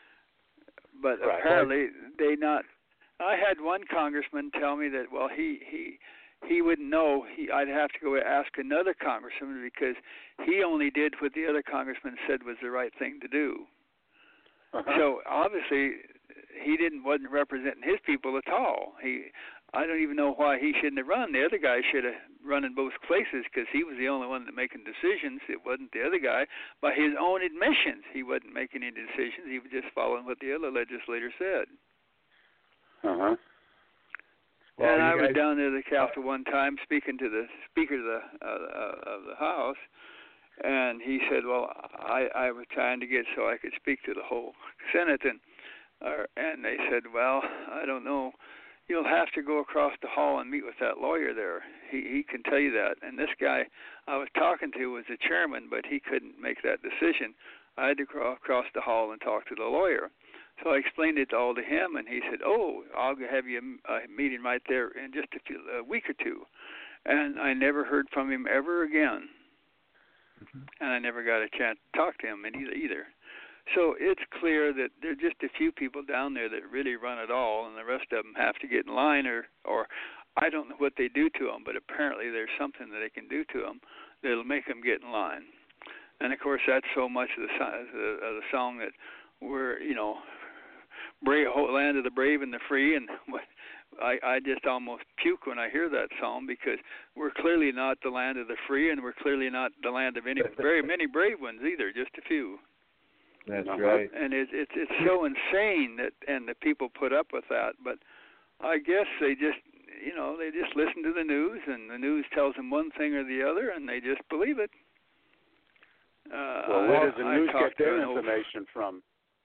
But Right. apparently they not. I had one congressman tell me that well he he he wouldn't know. He I'd have to go ask another congressman because he only did what the other congressman said was the right thing to do. Uh-huh. So obviously he didn't wasn't representing his people at all. He I don't even know why he shouldn't have run. The other guy should have run in both places because he was the only one that making decisions. It wasn't the other guy. By his own admissions, he wasn't making any decisions. He was just following what the other legislator said. Uh-huh. Well, and you I was guys- down there at the Capitol one time speaking to the Speaker of the uh, of the House, and he said, "Well, I, I was trying to get so I could speak to the whole Senate," and uh, and they said, "Well, I don't know. You'll have to go across the hall and meet with that lawyer there. He he can tell you that." And this guy I was talking to was the chairman, but he couldn't make that decision. I had to go across the hall and talk to the lawyer. So I explained it all to him, and he said, "Oh, I'll have you a meeting right there in just a, few, a week or two." And I never heard from him ever again, mm-hmm. and I never got a chance to talk to him either. either. So it's clear that there are just a few people down there that really run it all, and the rest of them have to get in line, or, or I don't know what they do to them, but apparently there's something that they can do to them that'll make them get in line. And of course, that's so much of the, of the song that we're, you know, brave, land of the brave and the free, and I, I just almost puke when I hear that song, because we're clearly not the land of the free, and we're clearly not the land of any very many brave ones either, just a few. That's right. And it, it's it's so insane that, and the people put up with that, but I guess they just, you know, they just listen to the news, and the news tells them one thing or the other, and they just believe it. Uh, well, where does the I, news I get their old, information from?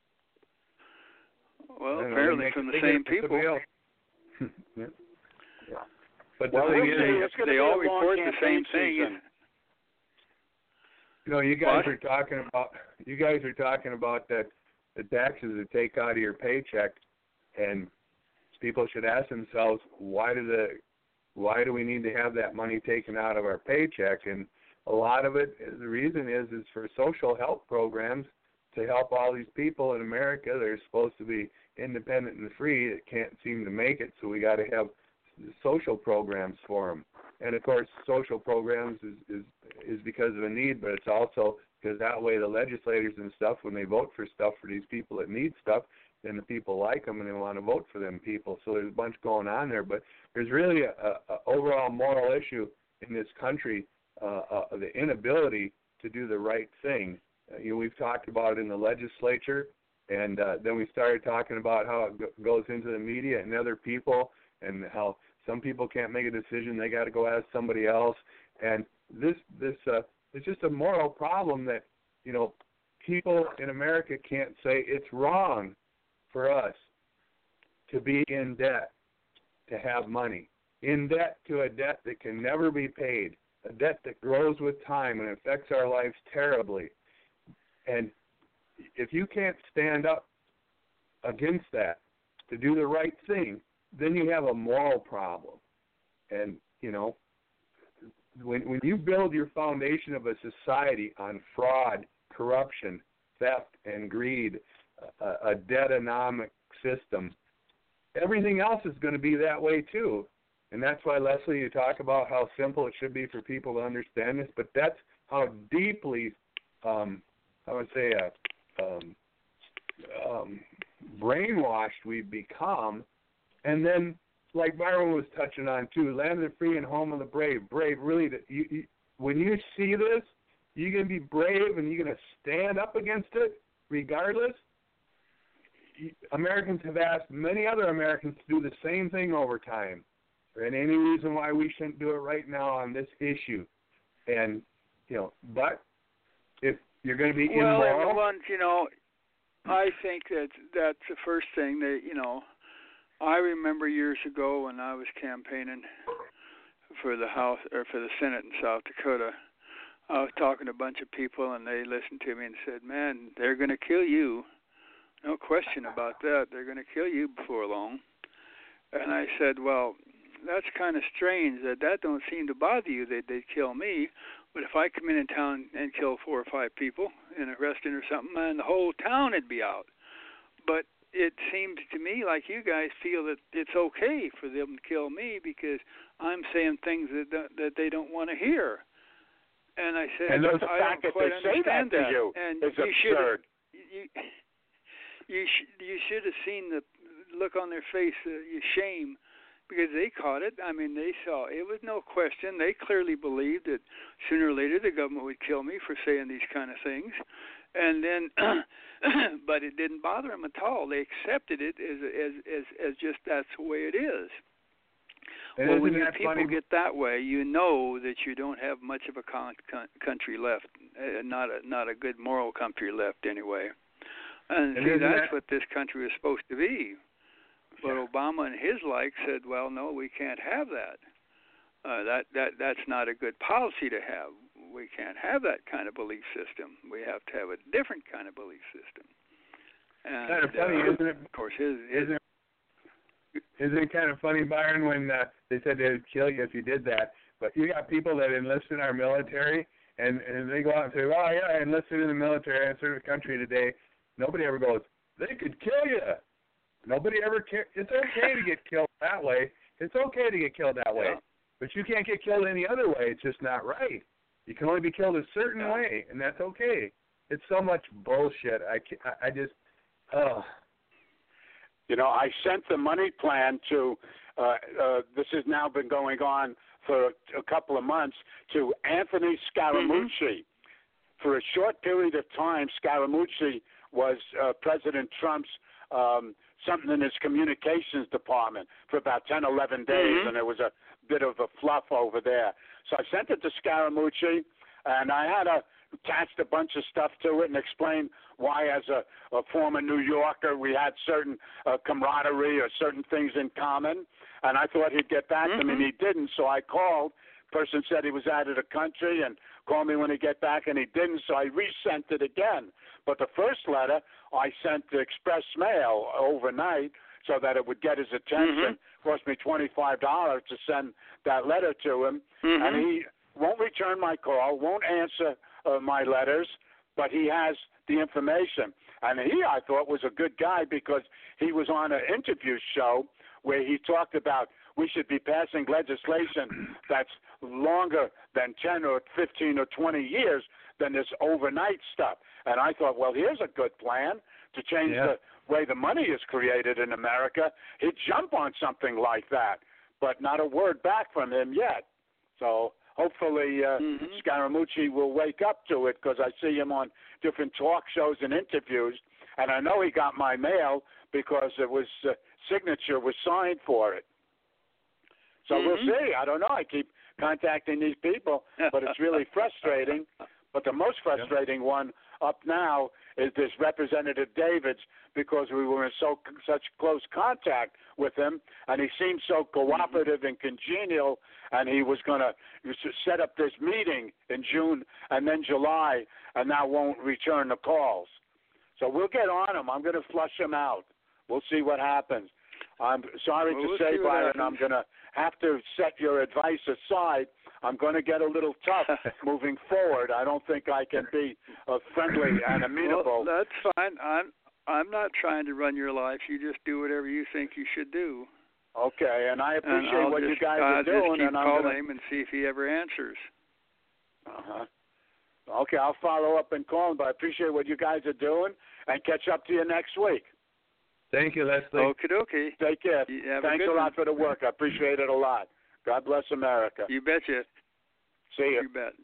Well, apparently from the same people. yeah. Yeah. But well, the thing is, is, they all report the same thing. You know, you guys what? are talking about you guys are talking about that the taxes that take out of your paycheck, and people should ask themselves, why do the why do we need to have that money taken out of our paycheck? And a lot of it, the reason is is for social help programs to help all these people in America that are supposed to be independent and free that can't seem to make it. So we got to have social programs for them. And of course, social programs is, is is because of a need, but it's also because that way the legislators and stuff, when they vote for stuff for these people that need stuff, then the people like them and they want to vote for them people. So there's a bunch going on there, but there's really a, a overall moral issue in this country, uh, uh, the inability to do the right thing. Uh, you know, we've talked about it in the legislature, and uh, then we started talking about how it go- goes into the media and other people, and how some people can't make a decision; they got to go ask somebody else. And this, this, uh, it's just a moral problem that, you know, people in America can't say it's wrong for us to be in debt, to have money, in debt to a debt that can never be paid, a debt that grows with time and affects our lives terribly. And if you can't stand up against that to do the right thing, then you have a moral problem. And, you know, when when you build your foundation of a society on fraud, corruption, theft, and greed, a, a debtonomic system, everything else is going to be that way too. And that's why, Leslie, you talk about how simple it should be for people to understand this, but that's how deeply, um, I would say, uh, um, um, brainwashed we've become. And then, like Byron was touching on too, land of the free and home of the brave. Brave, really, you, you, when you see this, you're going to be brave and you're going to stand up against it regardless. Americans have asked many other Americans to do the same thing over time. And any reason why we shouldn't do it right now on this issue. And, you know, but if you're going to be well, immoral. Well, and you know, I think that that's the first thing that, you know, I remember years ago when I was campaigning for the House or for the Senate in South Dakota, I was talking to a bunch of people, and they listened to me and said, "Man, they're going to kill you. No question about that. They're going to kill you before long." And I said, "Well, that's kind of strange that that don't seem to bother you. That they'd kill me, but if I come in in town and kill four or five people and arrest them or something, man, the whole town would be out." But it seems to me like you guys feel that it's okay for them to kill me because I'm saying things that that they don't want to hear. And I said, and the I fact don't that quite they say that understand to that. you and is you absurd. You you sh- you should have seen the look on their face, uh, you shame, because they caught it. I mean, they saw it was no question. They clearly believed that sooner or later the government would kill me for saying these kind of things. And then, but it didn't bother them at all. They accepted it as as as, as just that's the way it is. And well, when you people funny? get that way, you know that you don't have much of a con- con- country left, uh, not a not a good moral country left anyway. And, and see, that's that... what this country was supposed to be. But Obama and his like said, well, no, we can't have that. Uh, that that that's not a good policy to have. We can't have that kind of belief system. We have to have a different kind of belief system. And, kind of funny, uh, isn't it? Of course, his, his Isn't it, isn't it kind of funny, Byron, when uh, they said they'd kill you if you did that? But you got people that enlist in our military, and, and they go out and say, "Oh yeah, I enlisted in the military. I served the country today." Nobody ever goes, "They could kill you." Nobody ever cares. It's okay to get killed that way. It's okay to get killed that way. Yeah. But you can't get killed any other way. It's just not right. You can only be killed a certain Yeah. way, and that's okay. It's so much bullshit. I, can't, I, I just, oh. You know, I sent the money plan to, uh, uh, this has now been going on for a, a couple of months, to Anthony Scaramucci. Mm-hmm. For a short period of time, Scaramucci was uh, President Trump's um, something in his communications department for about ten, eleven days, mm-hmm. and there was a bit of a fluff over there. So I sent it to Scaramucci, and I had a, attached a bunch of stuff to it and explained why, as a, a former New Yorker, we had certain uh, camaraderie or certain things in common. And I thought he'd get back mm-hmm. to me, and he didn't. So I called. Person said he was out of the country and called me when he get back, and he didn't. So I resent it again. But the first letter I sent to express mail overnight so that it would get his attention. Mm-hmm. Cost me twenty-five dollars to send that letter to him, mm-hmm. and he won't return my call, won't answer uh, my letters, but he has the information. And he, I thought, was a good guy because he was on an interview show where he talked about we should be passing legislation that's longer than ten or fifteen or twenty years than this overnight stuff. And I thought, well, here's a good plan to change yeah. the way the money is created in America. He'd jump on something like that, but not a word back from him yet. So hopefully uh, mm-hmm. Scaramucci will wake up to it, because I see him on different talk shows and interviews, and I know he got my mail because it was uh, signature was signed for it. So mm-hmm. we'll see. I don't know. I keep contacting these people, but it's really frustrating. But the most frustrating yep. one up now is this Representative Davids, because we were in so such close contact with him, and he seemed so cooperative and congenial, and he was going to set up this meeting in June and then July, and now won't return the calls. So we'll get on him. I'm going to flush him out. We'll see what happens. I'm sorry well, to we'll say, Byron, I'm going to have to set your advice aside. I'm going to get a little tough moving forward. I don't think I can be uh, friendly and amenable. Well, that's fine. I'm I'm not trying to run your life. You just do whatever you think you should do. Okay, and I appreciate and what just, you guys I'll are doing. Just keep and I'm calling gonna... him and see if he ever answers. Uh-huh. Okay, I'll follow up and call him, but I appreciate what you guys are doing, and catch up to you next week. Thank you, Leslie. Okie dokie. Take care. Thanks a, a lot one. for the work. I appreciate it a lot. God bless America. You betcha. See you. You bet.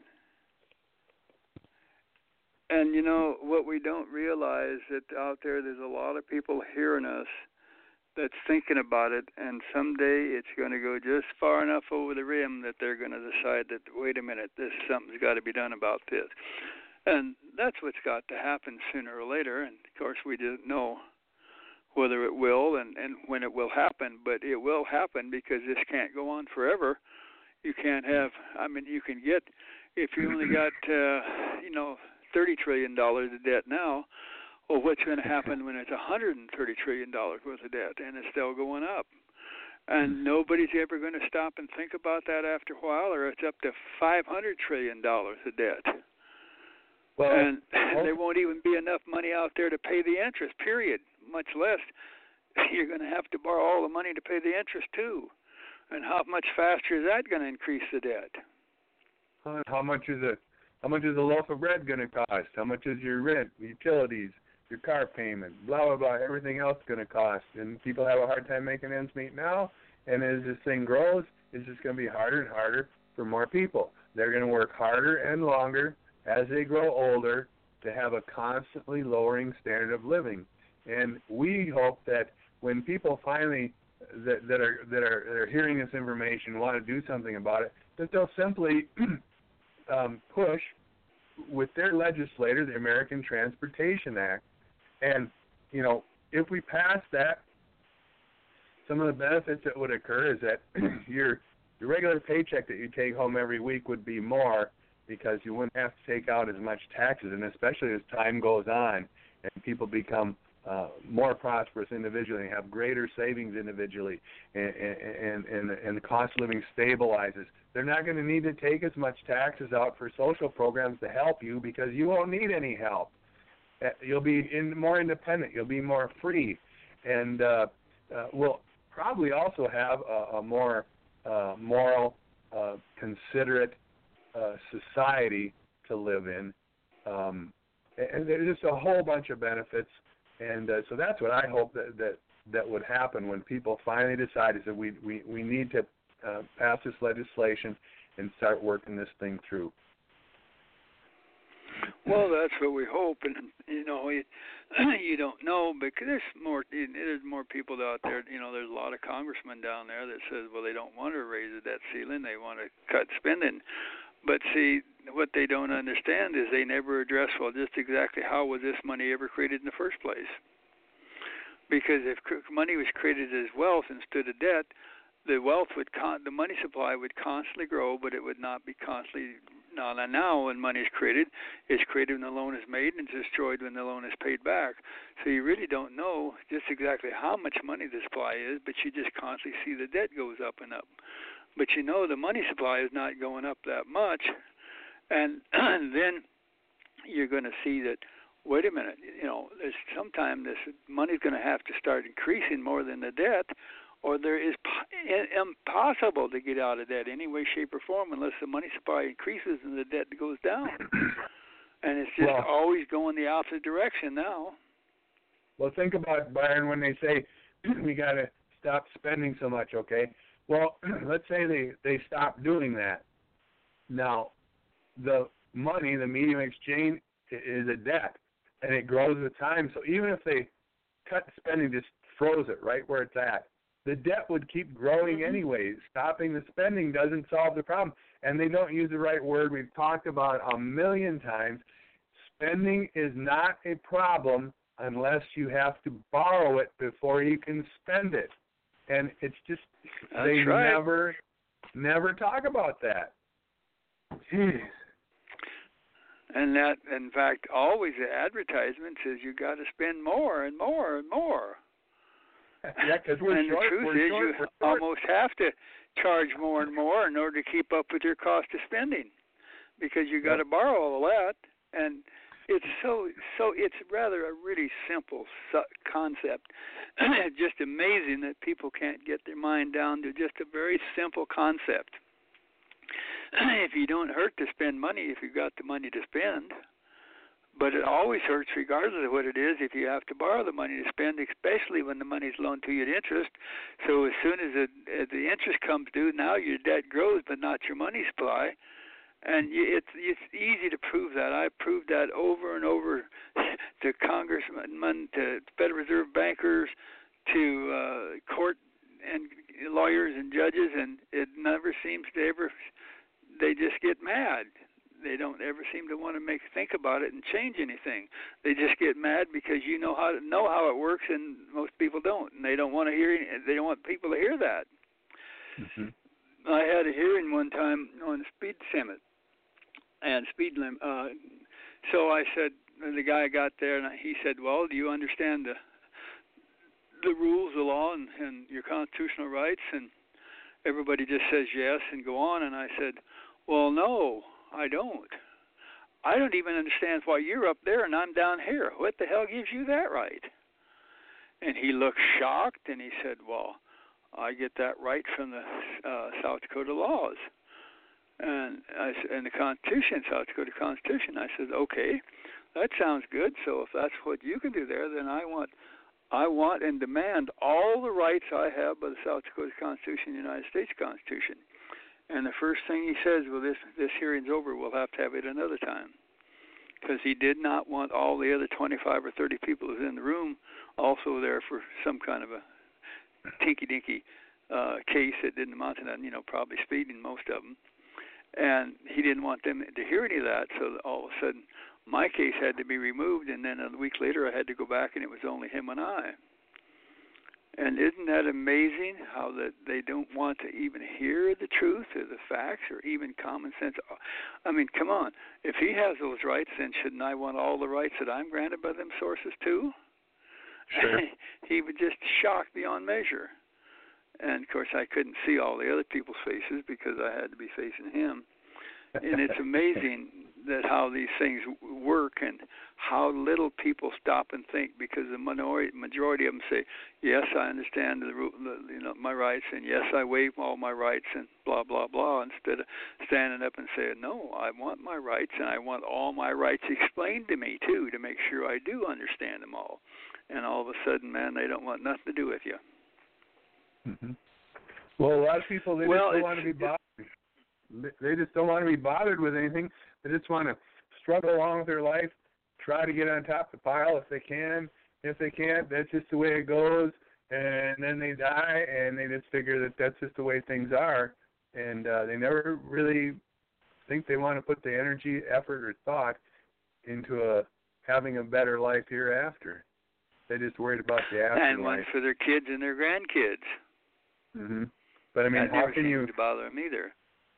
And, you know, what we don't realize that out there, there's a lot of people hearing us that's thinking about it, and someday it's going to go just far enough over the rim that they're going to decide that, wait a minute, this something's got to be done about this. And that's what's got to happen sooner or later, and, of course, we don't know whether it will and, and when it will happen, but it will happen because this can't go on forever. You can't have, I mean, you can get, if you only got, uh, you know, thirty trillion dollars of debt now, well, what's going to happen when it's one hundred thirty trillion dollars worth of debt and it's still going up? And nobody's ever going to stop and think about that after a while, or it's up to five hundred trillion dollars of debt. Well, and well, there won't even be enough money out there to pay the interest, period, much less you're going to have to borrow all the money to pay the interest, too. And how much faster is that going to increase the debt? How much is a how much is a loaf of bread going to cost? How much is your rent, utilities, your car payment, blah blah blah, everything else going to cost? And people have a hard time making ends meet now. And as this thing grows, it's just going to be harder and harder for more people. They're going to work harder and longer as they grow older to have a constantly lowering standard of living. And we hope that when people finally that, that are that are that are hearing this information want to do something about it, that they'll simply um, push with their legislator the American Transportation Act. And, you know, if we pass that, some of the benefits that would occur is that your your regular paycheck that you take home every week would be more, because you wouldn't have to take out as much taxes, and especially as time goes on and people become uh, more prosperous individually and have greater savings individually, and, and, and, and the cost of living stabilizes. They're not going to need to take as much taxes out for social programs to help you because you won't need any help. You'll be in, more independent. You'll be more free, and uh, uh, we'll probably also have a, a more uh, moral, uh, considerate uh, society to live in. Um, and there's just a whole bunch of benefits, and uh, so that's what I hope that, that that would happen when people finally decide is that we we, we need to uh, pass this legislation and start working this thing through. Well, that's what we hope, and you know, you, you don't know because there's more. There's more people out there. You know, there's a lot of congressmen down there that says, well, they don't want to raise the debt ceiling; they want to cut spending. But see, what they don't understand is they never address, well, just exactly how was this money ever created in the first place? Because if money was created as wealth instead of debt, the wealth would con- the money supply would constantly grow, but it would not be constantly. Now, now, when money is created, it's created when the loan is made and it's destroyed when the loan is paid back. So you really don't know just exactly how much money the supply is, but you just constantly see the debt goes up and up. But you know the money supply is not going up that much, and, and then you're going to see that, wait a minute, you know, there's sometime this money's going to have to start increasing more than the debt, or there is po- impossible to get out of debt any way, shape, or form unless the money supply increases and the debt goes down. And it's just well, always going the opposite direction now. Well, think about it, Byron, when they say we got to stop spending so much, okay? Well, let's say they, they stop doing that. Now, the money, the medium of exchange, is a debt, and it grows with time. So even if they cut spending, just froze it right where it's at, the debt would keep growing anyways. Stopping the spending doesn't solve the problem. And they don't use the right word. We've talked about it a million times. Spending is not a problem unless you have to borrow it before you can spend it. And it's just, That's they right. never, never talk about that. Jeez. And that, in fact, always the advertisement says you got to spend more and more and more. Yeah, because we're and short. the truth we're is, short, you we're short. almost have to charge more and more in order to keep up with your cost of spending, because you got to yep. borrow all that. And it's so so. It's rather a really simple su- concept. Just amazing that people can't get their mind down to just a very simple concept. If you don't hurt to spend money, if you've got the money to spend. But it always hurts, regardless of what it is, if you have to borrow the money to spend, especially when the money is loaned to you at interest. So as soon as the, as the interest comes due, now your debt grows, but not your money supply. And you, it's it's easy to prove that. I've proved that over and over to congressmen, to Federal Reserve bankers, to uh, court and lawyers and judges, and it never seems to ever. They just get mad. They don't ever seem to want to make think about it and change anything. They just get mad because you know how to know how it works, and most people don't, and they don't want to hear. They don't want people to hear that. Mm-hmm. I had a hearing one time on the speed limit and speed limit. Uh, so I said, the guy got there, and he said, "Well, do you understand the the rules, the law, and, and your constitutional rights?" And everybody just says yes and go on. And I said, "Well, no. I don't. I don't even understand why you're up there and I'm down here. What the hell gives you that right?" And he looked shocked, and he said, "Well, I get that right from the uh, South Dakota laws and I, and the Constitution, South Dakota Constitution." I said, "Okay, that sounds good. So if that's what you can do there, then I want, I want and demand all the rights I have by the South Dakota Constitution, the United States Constitution." And the first thing he says, "Well, this this hearing's over. We'll have to have it another time," because he did not want all the other twenty-five or thirty people who was in the room also there for some kind of a tinky-dinky uh, case that didn't amount to nothing. You know, probably speeding, most of them. And he didn't want them to hear any of that. So all of a sudden, my case had to be removed, and then a week later, I had to go back, and it was only him and I. And isn't that amazing how that they don't want to even hear the truth or the facts or even common sense? I mean, come on. If he has those rights, then shouldn't I want all the rights that I'm granted by them sources too? Sure. He was just shocked beyond measure. And, of course, I couldn't see all the other people's faces because I had to be facing him. And it's amazing that how these things work and how little people stop and think, because the minority, majority of them say, yes, I understand the, the, you know, my rights, and yes, I waive all my rights, and blah, blah, blah, instead of standing up and saying, no, I want my rights, and I want all my rights explained to me, too, to make sure I do understand them all. And all of a sudden, man, they don't want nothing to do with you. Mm-hmm. Well, a lot of people, they well, just don't want to be bothered. They just don't want to be bothered with anything. They just want to struggle along with their life, try to get on top of the pile if they can. If they can't, that's just the way it goes. And then they die, and they just figure that that's just the way things are. And uh, they never really think they want to put the energy, effort, or thought into a, having a better life hereafter. They're just worried about the afterlife. And one for their kids and their grandkids. Mm-hmm. But, I mean, that how never can seems you... to bother them either.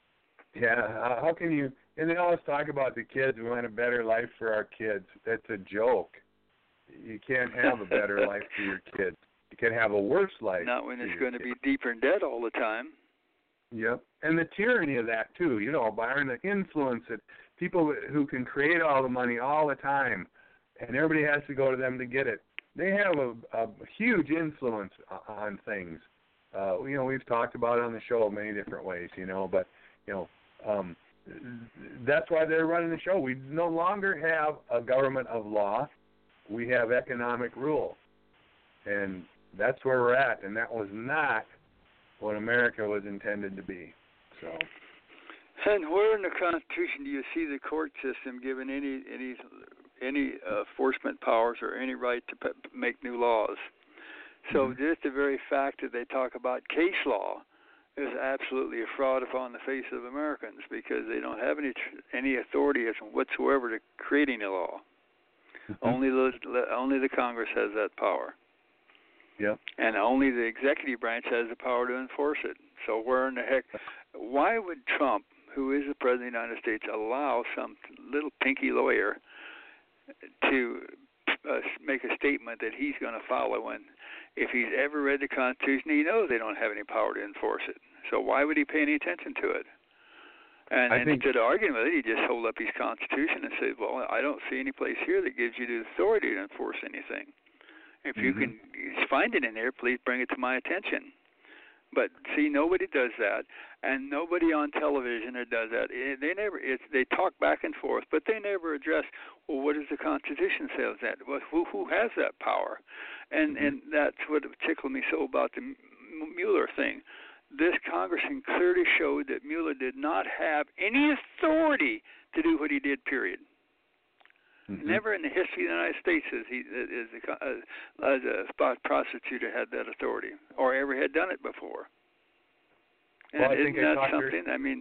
Yeah, how can you, and they always talk about the kids, we want a better life for our kids. That's a joke. You can't have a better life for your kids. You can have a worse life. Not when it's going to be deeper in debt all the time. Yep, and the tyranny of that, too, you know, Byron, the influence that people who can create all the money all the time, and everybody has to go to them to get it. They have a, a huge influence on things. Uh, you know, we've talked about it on the show many different ways, you know, but, you know, um, that's why they're running the show. We no longer have a government of law. We have economic rule. And that's where we're at, and that was not what America was intended to be. So. And where in the Constitution do you see the court system given any any any uh, enforcement powers or any right to p- make new laws? So mm-hmm. just the very fact that they talk about case law is absolutely a fraud upon the face of Americans, because they don't have any any authority whatsoever to create any law. Mm-hmm. Only the only the Congress has that power. Yep. And only the executive branch has the power to enforce it. So where in the heck, why would Trump, who is the President of the United States, allow some little pinky lawyer to uh, make a statement that he's going to follow when, if he's ever read the Constitution, he knows they don't have any power to enforce it. So why would he pay any attention to it? And, and instead of arguing with it, he just hold up his Constitution and say, well, I don't see any place here that gives you the authority to enforce anything. If you mm-hmm. can find it in there, please bring it to my attention. But see, nobody does that, and nobody on television does that. They never. It's, they talk back and forth, but they never address, well, what does the Constitution say of that? Well, who who has that power? And mm-hmm. and that's what tickled me so about the Mueller thing. This Congressman clearly showed that Mueller did not have any authority to do what he did. Period. Mm-hmm. Never in the history of the United States has he, as a, as a spot prosecutor, had that authority, or ever had done it before. And well, I isn't think that I something? Early, I mean,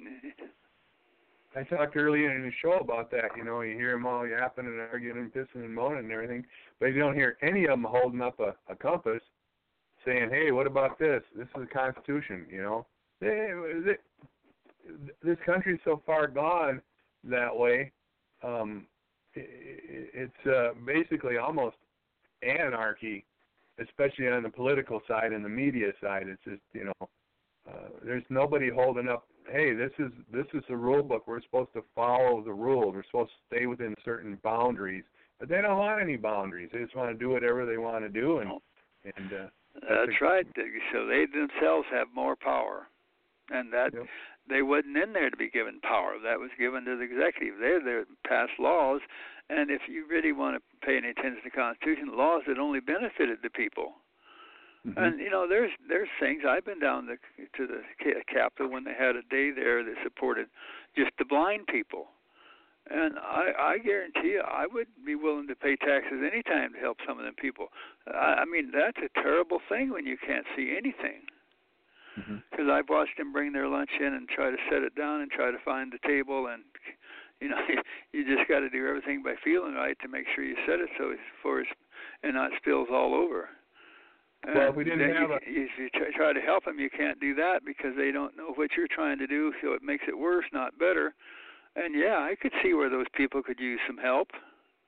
I talked earlier in the show about that. You know, you hear them all yapping and arguing and pissing and moaning and everything, but you don't hear any of them holding up a, a compass, saying, "Hey, what about this? This is the Constitution." You know, they, they, this country's so far gone that way. Um, It's uh, basically almost anarchy, especially on the political side and the media side. It's just, you know, uh, there's nobody holding up, hey, this is this is the rule book. We're supposed to follow the rules. We're supposed to stay within certain boundaries. But they don't want any boundaries. They just want to do whatever they want to do. And, and uh, that's, that's right. So they themselves have more power. And that yep. they wasn't in there to be given power. That was given to the executive. They're there to pass laws, and if you really want to pay any attention to the Constitution, laws that only benefited the people. Mm-hmm. And you know, there's there's things. I've been down the, to the Capitol when they had a day there that supported just the blind people, and I, I guarantee you, I would be willing to pay taxes any time to help some of them people. I, I mean, that's a terrible thing when you can't see anything. Because mm-hmm. I've watched them bring their lunch in and try to set it down and try to find the table, and you know, you just got to do everything by feeling right to make sure you set it so before it's and not spills all over. Well, if we didn't have you, a... if you try to help them, you can't do that because they don't know what you're trying to do, so it makes it worse, not better. And yeah, I could see where those people could use some help.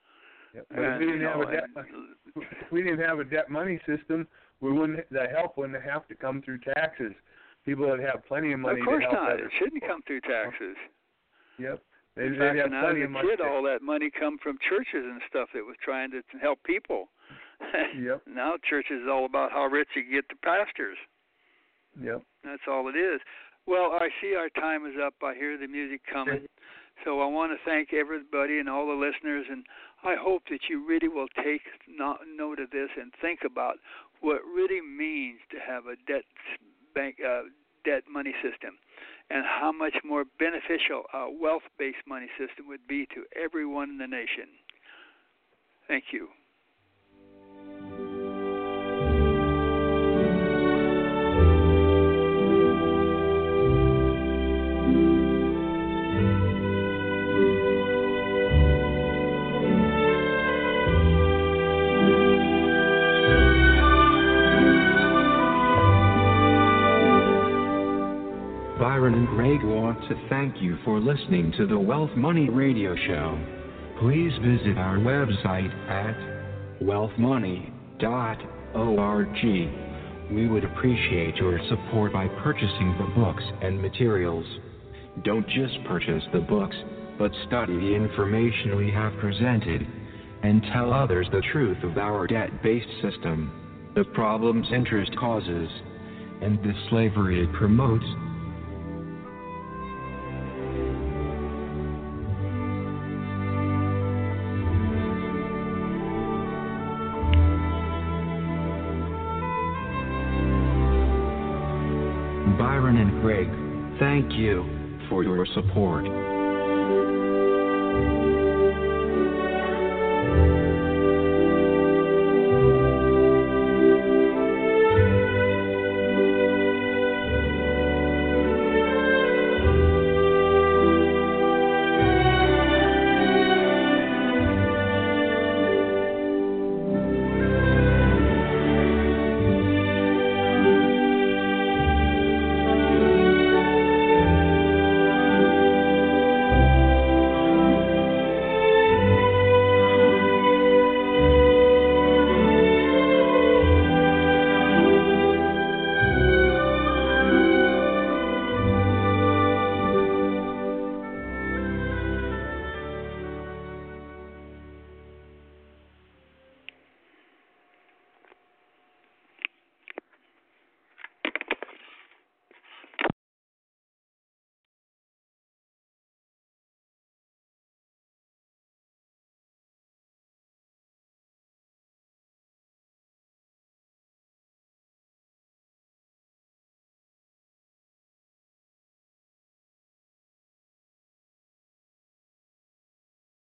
Yep. But if we didn't have a debt, if we didn't have a debt money system, we wouldn't. The help wouldn't have to come through taxes. People would have plenty of money of course to help not. others. It shouldn't come through taxes. Yep. They, In fact, have when I plenty was of a money kid, to, all that money come from churches and stuff that was trying to help people. Yep. Now churches is all about how rich you can get the pastors. Yep. That's all it is. Well, I see our time is up. I hear the music coming. So I want to thank everybody and all the listeners, and I hope that you really will take note of this and think about what it really means to have a debt bank, uh, debt money system, and how much more beneficial a wealth-based money system would be to everyone in the nation. Thank you. Byron and Greg want to thank you for listening to the Wealth Money Radio Show. Please visit our website at wealth money dot org. We would appreciate your support by purchasing the books and materials. Don't just purchase the books, but study the information we have presented and tell others the truth of our debt-based system, the problems interest causes, and the slavery it promotes. Byron and Greg, thank you for your support.